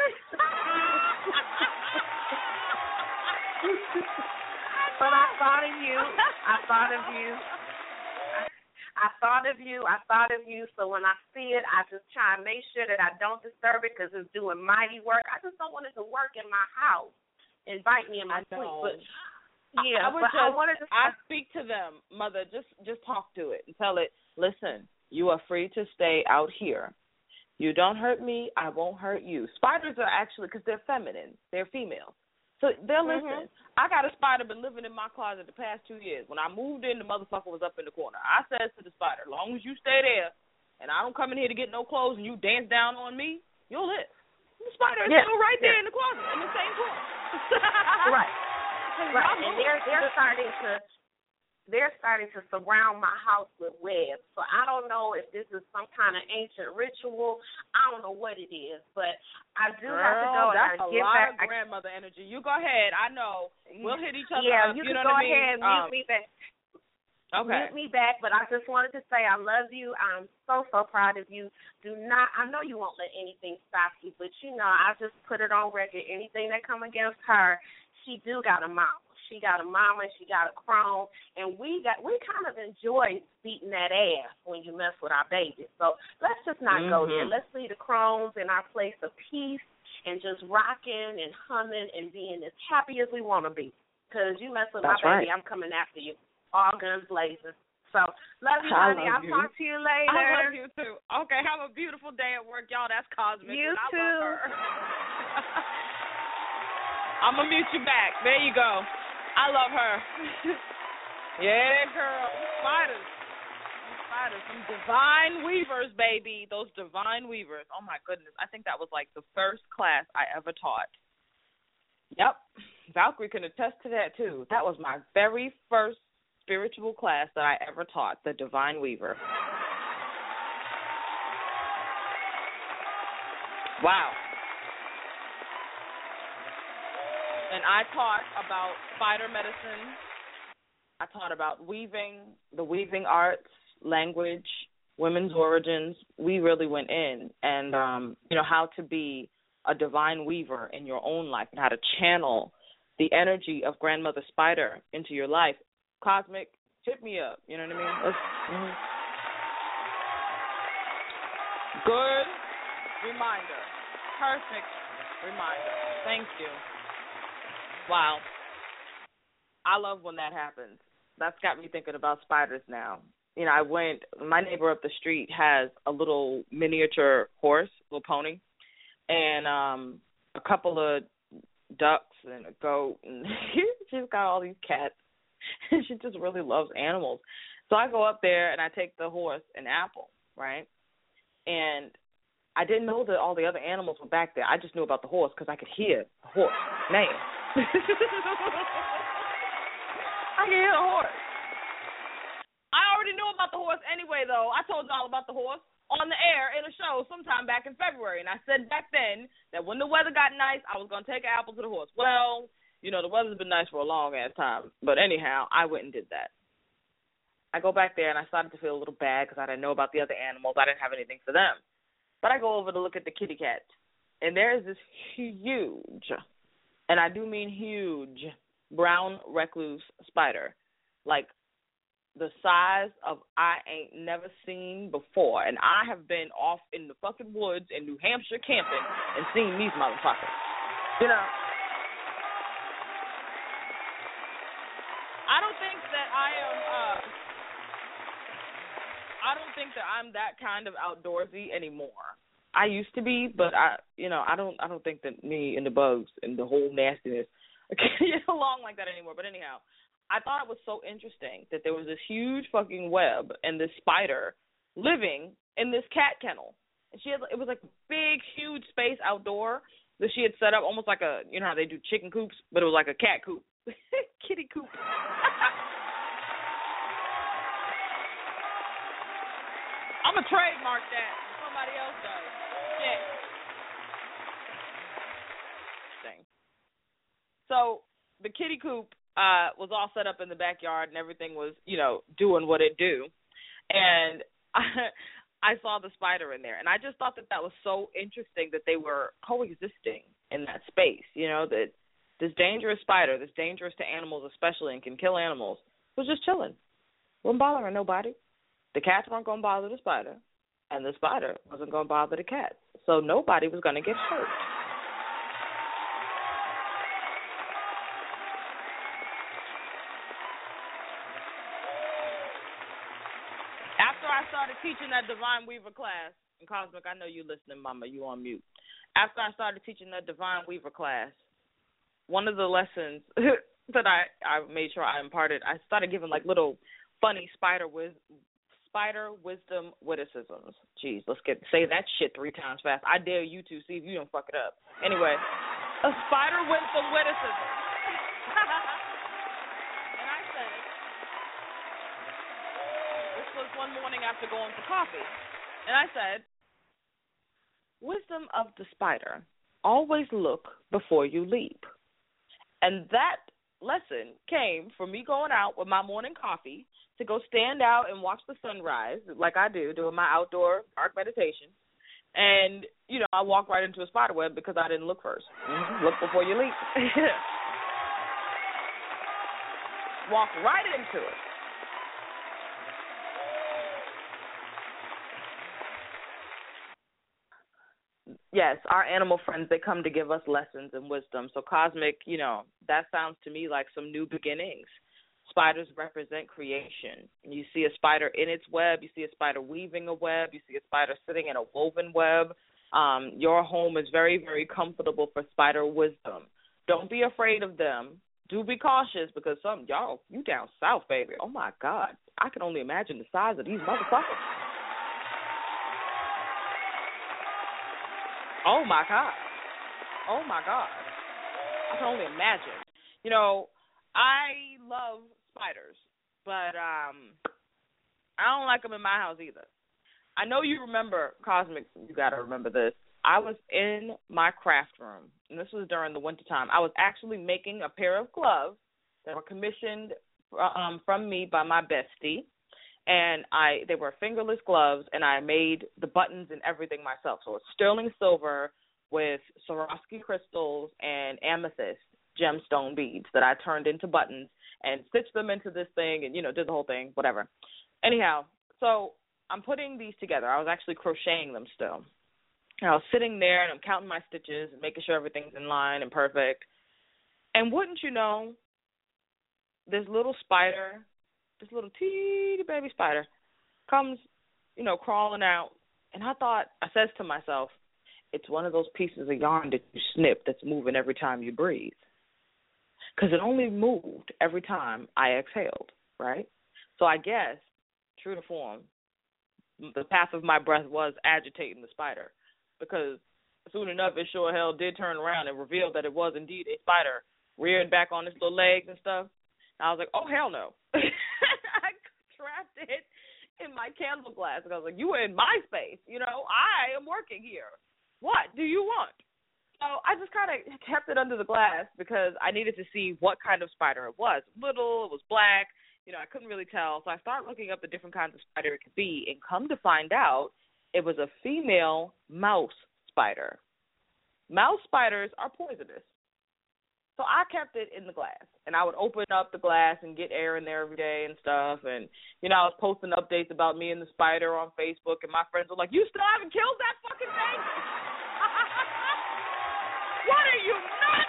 But I thought of you. I thought of you. I thought of you. I thought of you. So when I see it, I just try and make sure that I don't disturb it because it's doing mighty work. I just don't want it to work in my house and bite me in my sleep. But yeah, I, I would but just, I wanted to. I speak to them, Mother. Just, just talk to it and tell it. Listen, you are free to stay out here. You don't hurt me. I won't hurt you. Spiders are actually because they're feminine. They're female. So they'll mm-hmm. listen. I got a spider been living in my closet the past two years. When I moved in, the motherfucker was up in the corner. I said to the spider, as long as you stay there and I don't come in here to get no clothes and you dance down on me, you'll live. The spider is yeah. still right there yeah. in the closet in the same corner. right. Right. And they're, they're starting to they're starting to surround my house with webs. So I don't know if this is some kind of ancient ritual. I don't know what it is, but I do Girl, have to go that's and a give lot back. of grandmother energy. You go ahead. I know. We'll hit each other yeah, up. you, You can know go what I mean? ahead and mute um, me back. Okay. Mute me back, but I just wanted to say I love you. I'm so, so proud of you. Do not, I know you won't let anything stop you, but, you know, I just put it on record. Anything that come against her, she do got a mama. She got a mama, she got a crone, and we got we kind of enjoy beating that ass when you mess with our babies. So let's just not mm-hmm. go there. Let's leave the crones in our place of peace and just rocking and humming and being as happy as we want to be. Because you mess with That's my baby, right. I'm coming after you. All guns blazing. So love you, I honey. love I'll you. talk to you later. I love you, too. Okay, have a beautiful day at work, y'all. That's Cosmic. You I too. love her. I'm going to mute you back. There you go. I love her. Yeah, girl. Spiders. Spiders. Some divine weavers, baby. Those divine weavers. Oh, my goodness. I think that was like the first class I ever taught. Yep. Valkyrie can attest to that, too. That was my very first spiritual class that I ever taught, the divine weaver. Wow. And I taught about spider medicine I taught about weaving, the weaving arts, language, women's origins. We really went in, and um, you know, how to be a divine weaver in your own life and how to channel the energy of Grandmother Spider into your life. Cosmic, hit me up. You know what I mean? Let's, mm-hmm. Good reminder. Perfect reminder. Thank you. Wow. I love when that happens. That's got me thinking about spiders now. You know, I went, my neighbor up the street has a little miniature horse, little pony, and um, a couple of ducks and a goat, and she's got all these cats. She just really loves animals. So I go up there and I take the horse an apple, right? And I didn't know that all the other animals were back there. I just knew about the horse because I could hear the horse neighing. I could hear the horse. I already knew about the horse anyway, though. I told y'all about the horse on the air in a show sometime back in February. And I said back then that when the weather got nice, I was going to take an apple to the horse. Well, you know, the weather's been nice for a long-ass time. But anyhow, I went and did that. I go back there, and I started to feel a little bad because I didn't know about the other animals. I didn't have anything for them. But I go over to look at the kitty cat, and there is this huge, and I do mean huge, brown recluse spider, like the size of I ain't never seen before. And I have been off in the fucking woods in New Hampshire camping and seen these motherfuckers. You know, I don't think that I am, uh, I don't think that I'm that kind of outdoorsy anymore. I used to be, but I, you know, I don't, I don't think that me and the bugs and the whole nastiness get along like that anymore. But anyhow, I thought it was so interesting that there was this huge fucking web and this spider living in this cat kennel. And she had, it was like a big, huge space outdoor that she had set up, almost like a, you know how they do chicken coops, but it was like a cat coop. Kitty coop. I'm going to trademark that. Somebody else does. Shit. Thing. So the kitty coop uh, was all set up in the backyard, and everything was, you know, doing what it do. And I, I saw the spider in there, and I just thought that that was so interesting that they were coexisting in that space. You know, that this dangerous spider, this dangerous to animals especially, and can kill animals, was just chilling. Wasn't bothering nobody. The cats weren't going to bother the spider, and the spider wasn't going to bother the cats. So nobody was going to get hurt. After I started teaching that Divine Weaver class, and Cosmic, I know you listening, Mama, you on mute. After I started teaching that Divine Weaver class, one of the lessons that I, I made sure I imparted, I started giving like little funny spider wis- spider wisdom witticisms. Jeez, let's get say that shit three times fast. I dare you to see if you don't fuck it up. Anyway, a spider wisdom witticism. And I said, this was one morning after going for coffee, and I said, wisdom of the spider, always look before you leap. And that lesson came from me going out with my morning coffee to go stand out and watch the sunrise, like I do, doing my outdoor dark meditation. And, you know, I walked right into a spider web because I didn't look first. Mm-hmm. Look before you leap. Walk right into it. Yes, our animal friends, they come to give us lessons and wisdom. So Cosmic, you know, that sounds to me like some new beginnings. Spiders represent creation. You see a spider in its web. You see a spider weaving a web. You see a spider sitting in a woven web. Um, your home is very, very comfortable for spider wisdom. Don't be afraid of them. Do be cautious because some, y'all, you down south, baby. Oh, my God. I can only imagine the size of these motherfuckers. Oh, my God. Oh, my God. I can only imagine. You know, I love spiders, but um, I don't like them in my house either. I know you remember, Cosmic, you got to remember this. I was in my craft room, and this was during the wintertime. I was actually making a pair of gloves that were commissioned um, from me by my bestie, and I they were fingerless gloves, and I made the buttons and everything myself. So it's sterling silver with Swarovski crystals and amethyst gemstone beads that I turned into buttons and stitched them into this thing and, you know, did the whole thing, whatever. Anyhow, so I'm putting these together. I was actually crocheting them still. And I was sitting there, and I'm counting my stitches and making sure everything's in line and perfect. And wouldn't you know, this little spider, this little teeny baby spider, comes, you know, crawling out. And I thought, I says to myself, it's one of those pieces of yarn that you snip that's moving every time you breathe. Because it only moved every time I exhaled, right? So I guess, true to form, the path of my breath was agitating the spider. Because soon enough, it sure hell did turn around and revealed that it was indeed a spider rearing back on its little legs and stuff. And I was like, oh, hell no. I trapped it in my candle glass. And I was like, you were in my space. You know, I am working here. What do you want? So I just kind of kept it under the glass because I needed to see what kind of spider it was. Little, it was black. You know, I couldn't really tell. So I started looking up the different kinds of spider it could be, and come to find out, it was a female mouse spider. Mouse spiders are poisonous. So I kept it in the glass, and I would open up the glass and get air in there every day and stuff. And, you know, I was posting updates about me and the spider on Facebook, and my friends were like, you still haven't killed that fucking thing? What are you, nuts?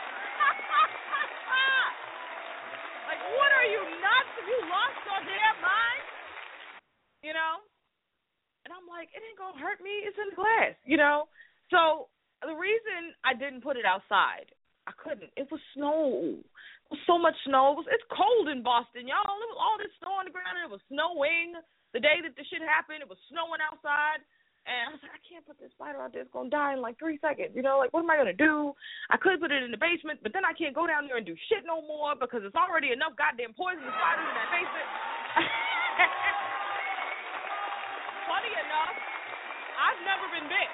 Like, what are you, nuts? Have you lost your damn mind? You know? And I'm like, it ain't going to hurt me. It's in the glass, you know? So the reason I didn't put it outside, I couldn't. It was snow. It was so much snow. It was, it's cold in Boston, y'all. There was all this snow on the ground, and it was snowing. The day that the shit happened, it was snowing outside. And I was like, I can't put this spider out there. It's going to die in like three seconds. You know, like, what am I going to do? I could put it in the basement, but then I can't go down there and do shit no more because there's already enough goddamn poisonous spiders in that basement. Funny enough, I've never been bit.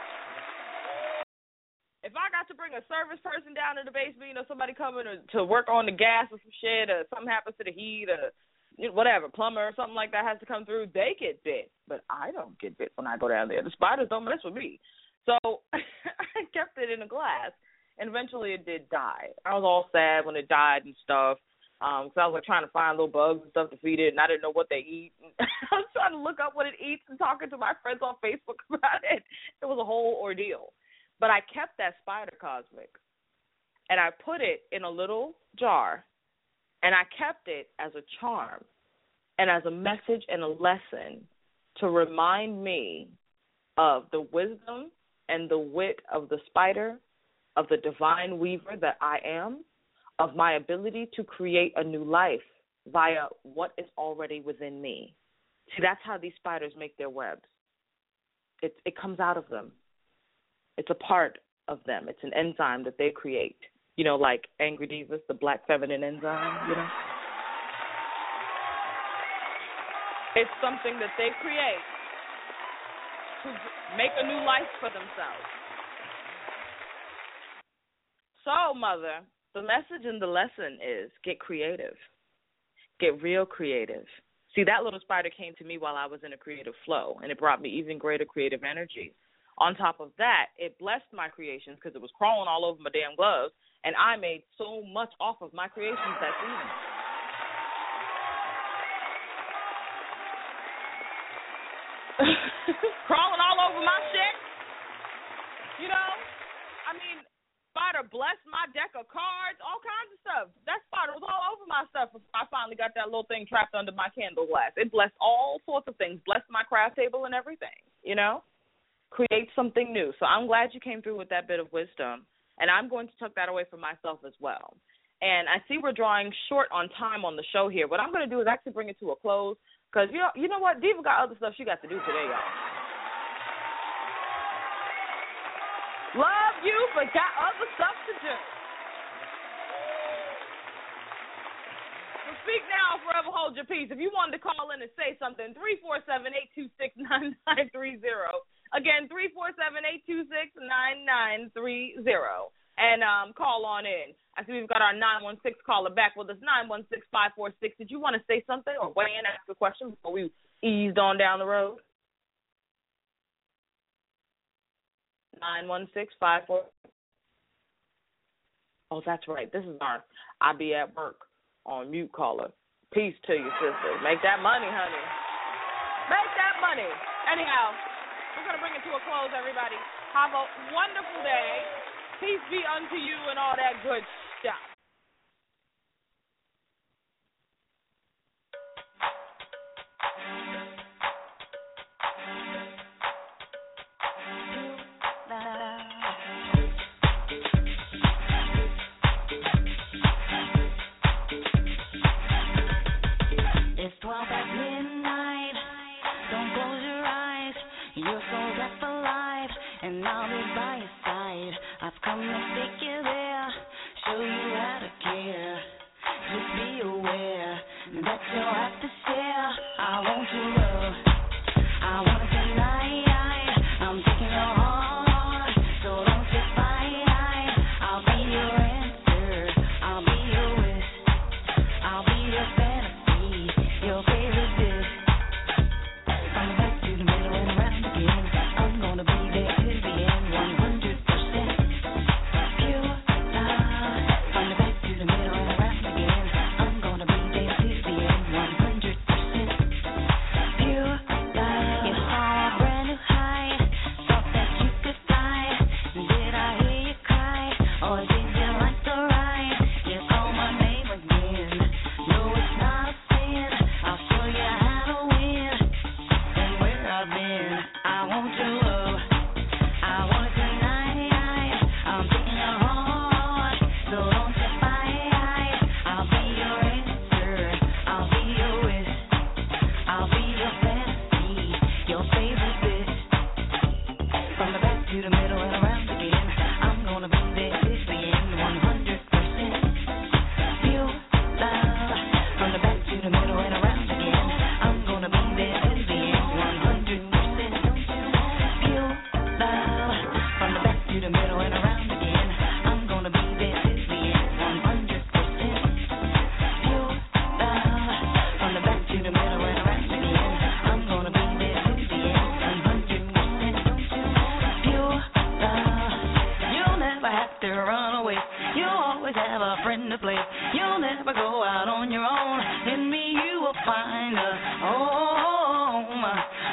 If I got to bring a service person down to the basement, you know, somebody coming to, to work on the gas or some shit, or something happens to the heat, or you know, whatever, plumber or something like that has to come through, they get bit. But I don't get bit when I go down there. The spiders don't mess with me. So I kept it in a glass, and eventually it did die. I was all sad when it died and stuff, because um, I was like trying to find little bugs and stuff to feed it, and I didn't know what they eat. I was trying to look up what it eats and talking to my friends on Facebook about it. It was a whole ordeal. But I kept that spider, Cosmic, and I put it in a little jar, and I kept it as a charm and as a message and a lesson to remind me of the wisdom and the wit of the spider, of the divine weaver that I am, of my ability to create a new life via what is already within me. See, that's how these spiders make their webs. It, it comes out of them. It's a part of them. It's an enzyme that they create. You know, like Angry Divas, the black feminine enzyme, you know? It's something that they create to make a new life for themselves. So, Mother, the message and the lesson is get creative. Get real creative. See, that little spider came to me while I was in a creative flow, and it brought me even greater creative energy. On top of that, it blessed my creations because it was crawling all over my damn gloves, and I made so much off of my creations that season. Crawling all over my shit. You know? I mean, spider blessed my deck of cards, all kinds of stuff. That spider was all over my stuff before I finally got that little thing trapped under my candle glass. It blessed all sorts of things, blessed my craft table and everything, you know? Create something new. So I'm glad you came through with that bit of wisdom, and I'm going to tuck that away for myself as well. And I see we're drawing short on time on the show here. What I'm going to do is actually bring it to a close because, you know, you know what? Diva got other stuff she got to do today, y'all. Love you, but got other stuff to do. So speak now, forever hold your peace. If you wanted to call in and say something, three four seven, eight two six, nine nine three zero. Again, three four seven, eight two six, nine nine three zero. And um, call on in. I see we've got our nine one six caller back with us. nine one six, five four six. Did you want to say something or weigh in, ask a question before we eased on down the road? nine one six, five four six. Oh, that's right. This is our I be at work on mute caller. Peace to you, sister. Make that money, honey. Make that money. Anyhow, we're going to bring it to a close, everybody. Have a wonderful day. Peace be unto you and all that good stuff. It's twelve at midnight. Don't close your eyes. Your soul's up for life, and I'll be by your side. I've come to take you there, show you how to care. Just be aware that you'll have to share. I want your love. I want it tonight. I'm taking your heart, so don't you fight. I'll be your answer. I'll be your wish. I'll be your fantasy, your favorite dish. From the back to the middle and around again, I'm gonna be there till the end, one hundred percent pure love. From the back to the middle and around again, I'm gonna be there till the end, one hundred percent pure love. You saw a brand new high, thought that you could fly. Did I hear you cry, or did you like the ride? You call my name again. No, it's not a sin. I'll show you how to win. And where I've been, I want your love. I want it tonight. I'm taking your heart, so don't you fight. I'll be your answer. I'll be your wish. I'll be your fantasy, your favorite dish. From the back to the middle and around again, I'm gonna be there till the end, one hundred percent pure love. From the back to the middle and around again, I'm gonna be there till the end, one hundred percent pure love. From the back to the middle and around again, I'm gonna be there till the end, one hundred percent pure love. From the back to the middle and around again, I'm gonna be there till the end, one hundred percent pure love. You'll never have to run away. You'll always have a friend to play. You'll never go out on your own. In me you will find a home,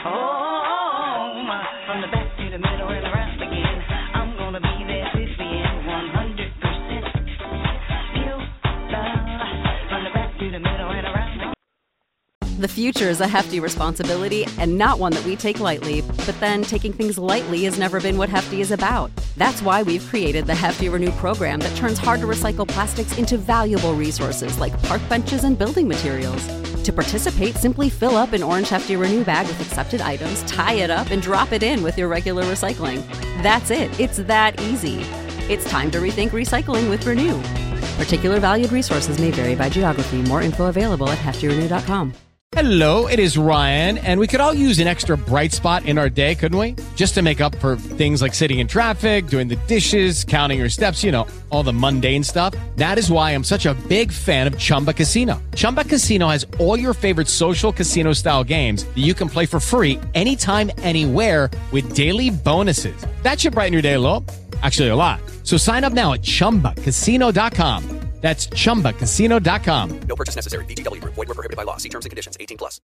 home. From the back to the middle and around again, I'm gonna be there till the end, one hundred percent pure love. From the back to the middle and around again. The future is a hefty responsibility and not one that we take lightly. But then taking things lightly has never been what Hefty is about. That's why we've created the Hefty Renew program that turns hard to recycle plastics into valuable resources like park benches and building materials. To participate, simply fill up an orange Hefty Renew bag with accepted items, tie it up, and drop it in with your regular recycling. That's it. It's that easy. It's time to rethink recycling with Renew. Particular valued resources may vary by geography. More info available at hefty renew dot com. Hello, it is Ryan, and we could all use an extra bright spot in our day, couldn't we? Just to make up for things like sitting in traffic, doing the dishes, counting your steps, you know, all the mundane stuff. That is why I'm such a big fan of Chumba Casino. Chumba Casino has all your favorite social casino-style games that you can play for free anytime, anywhere with daily bonuses. That should brighten your day a little. Actually, a lot. So sign up now at chumba casino dot com. That's chumba casino dot com. No purchase necessary. V G W Group. Void where prohibited by law. See terms and conditions. eighteen plus.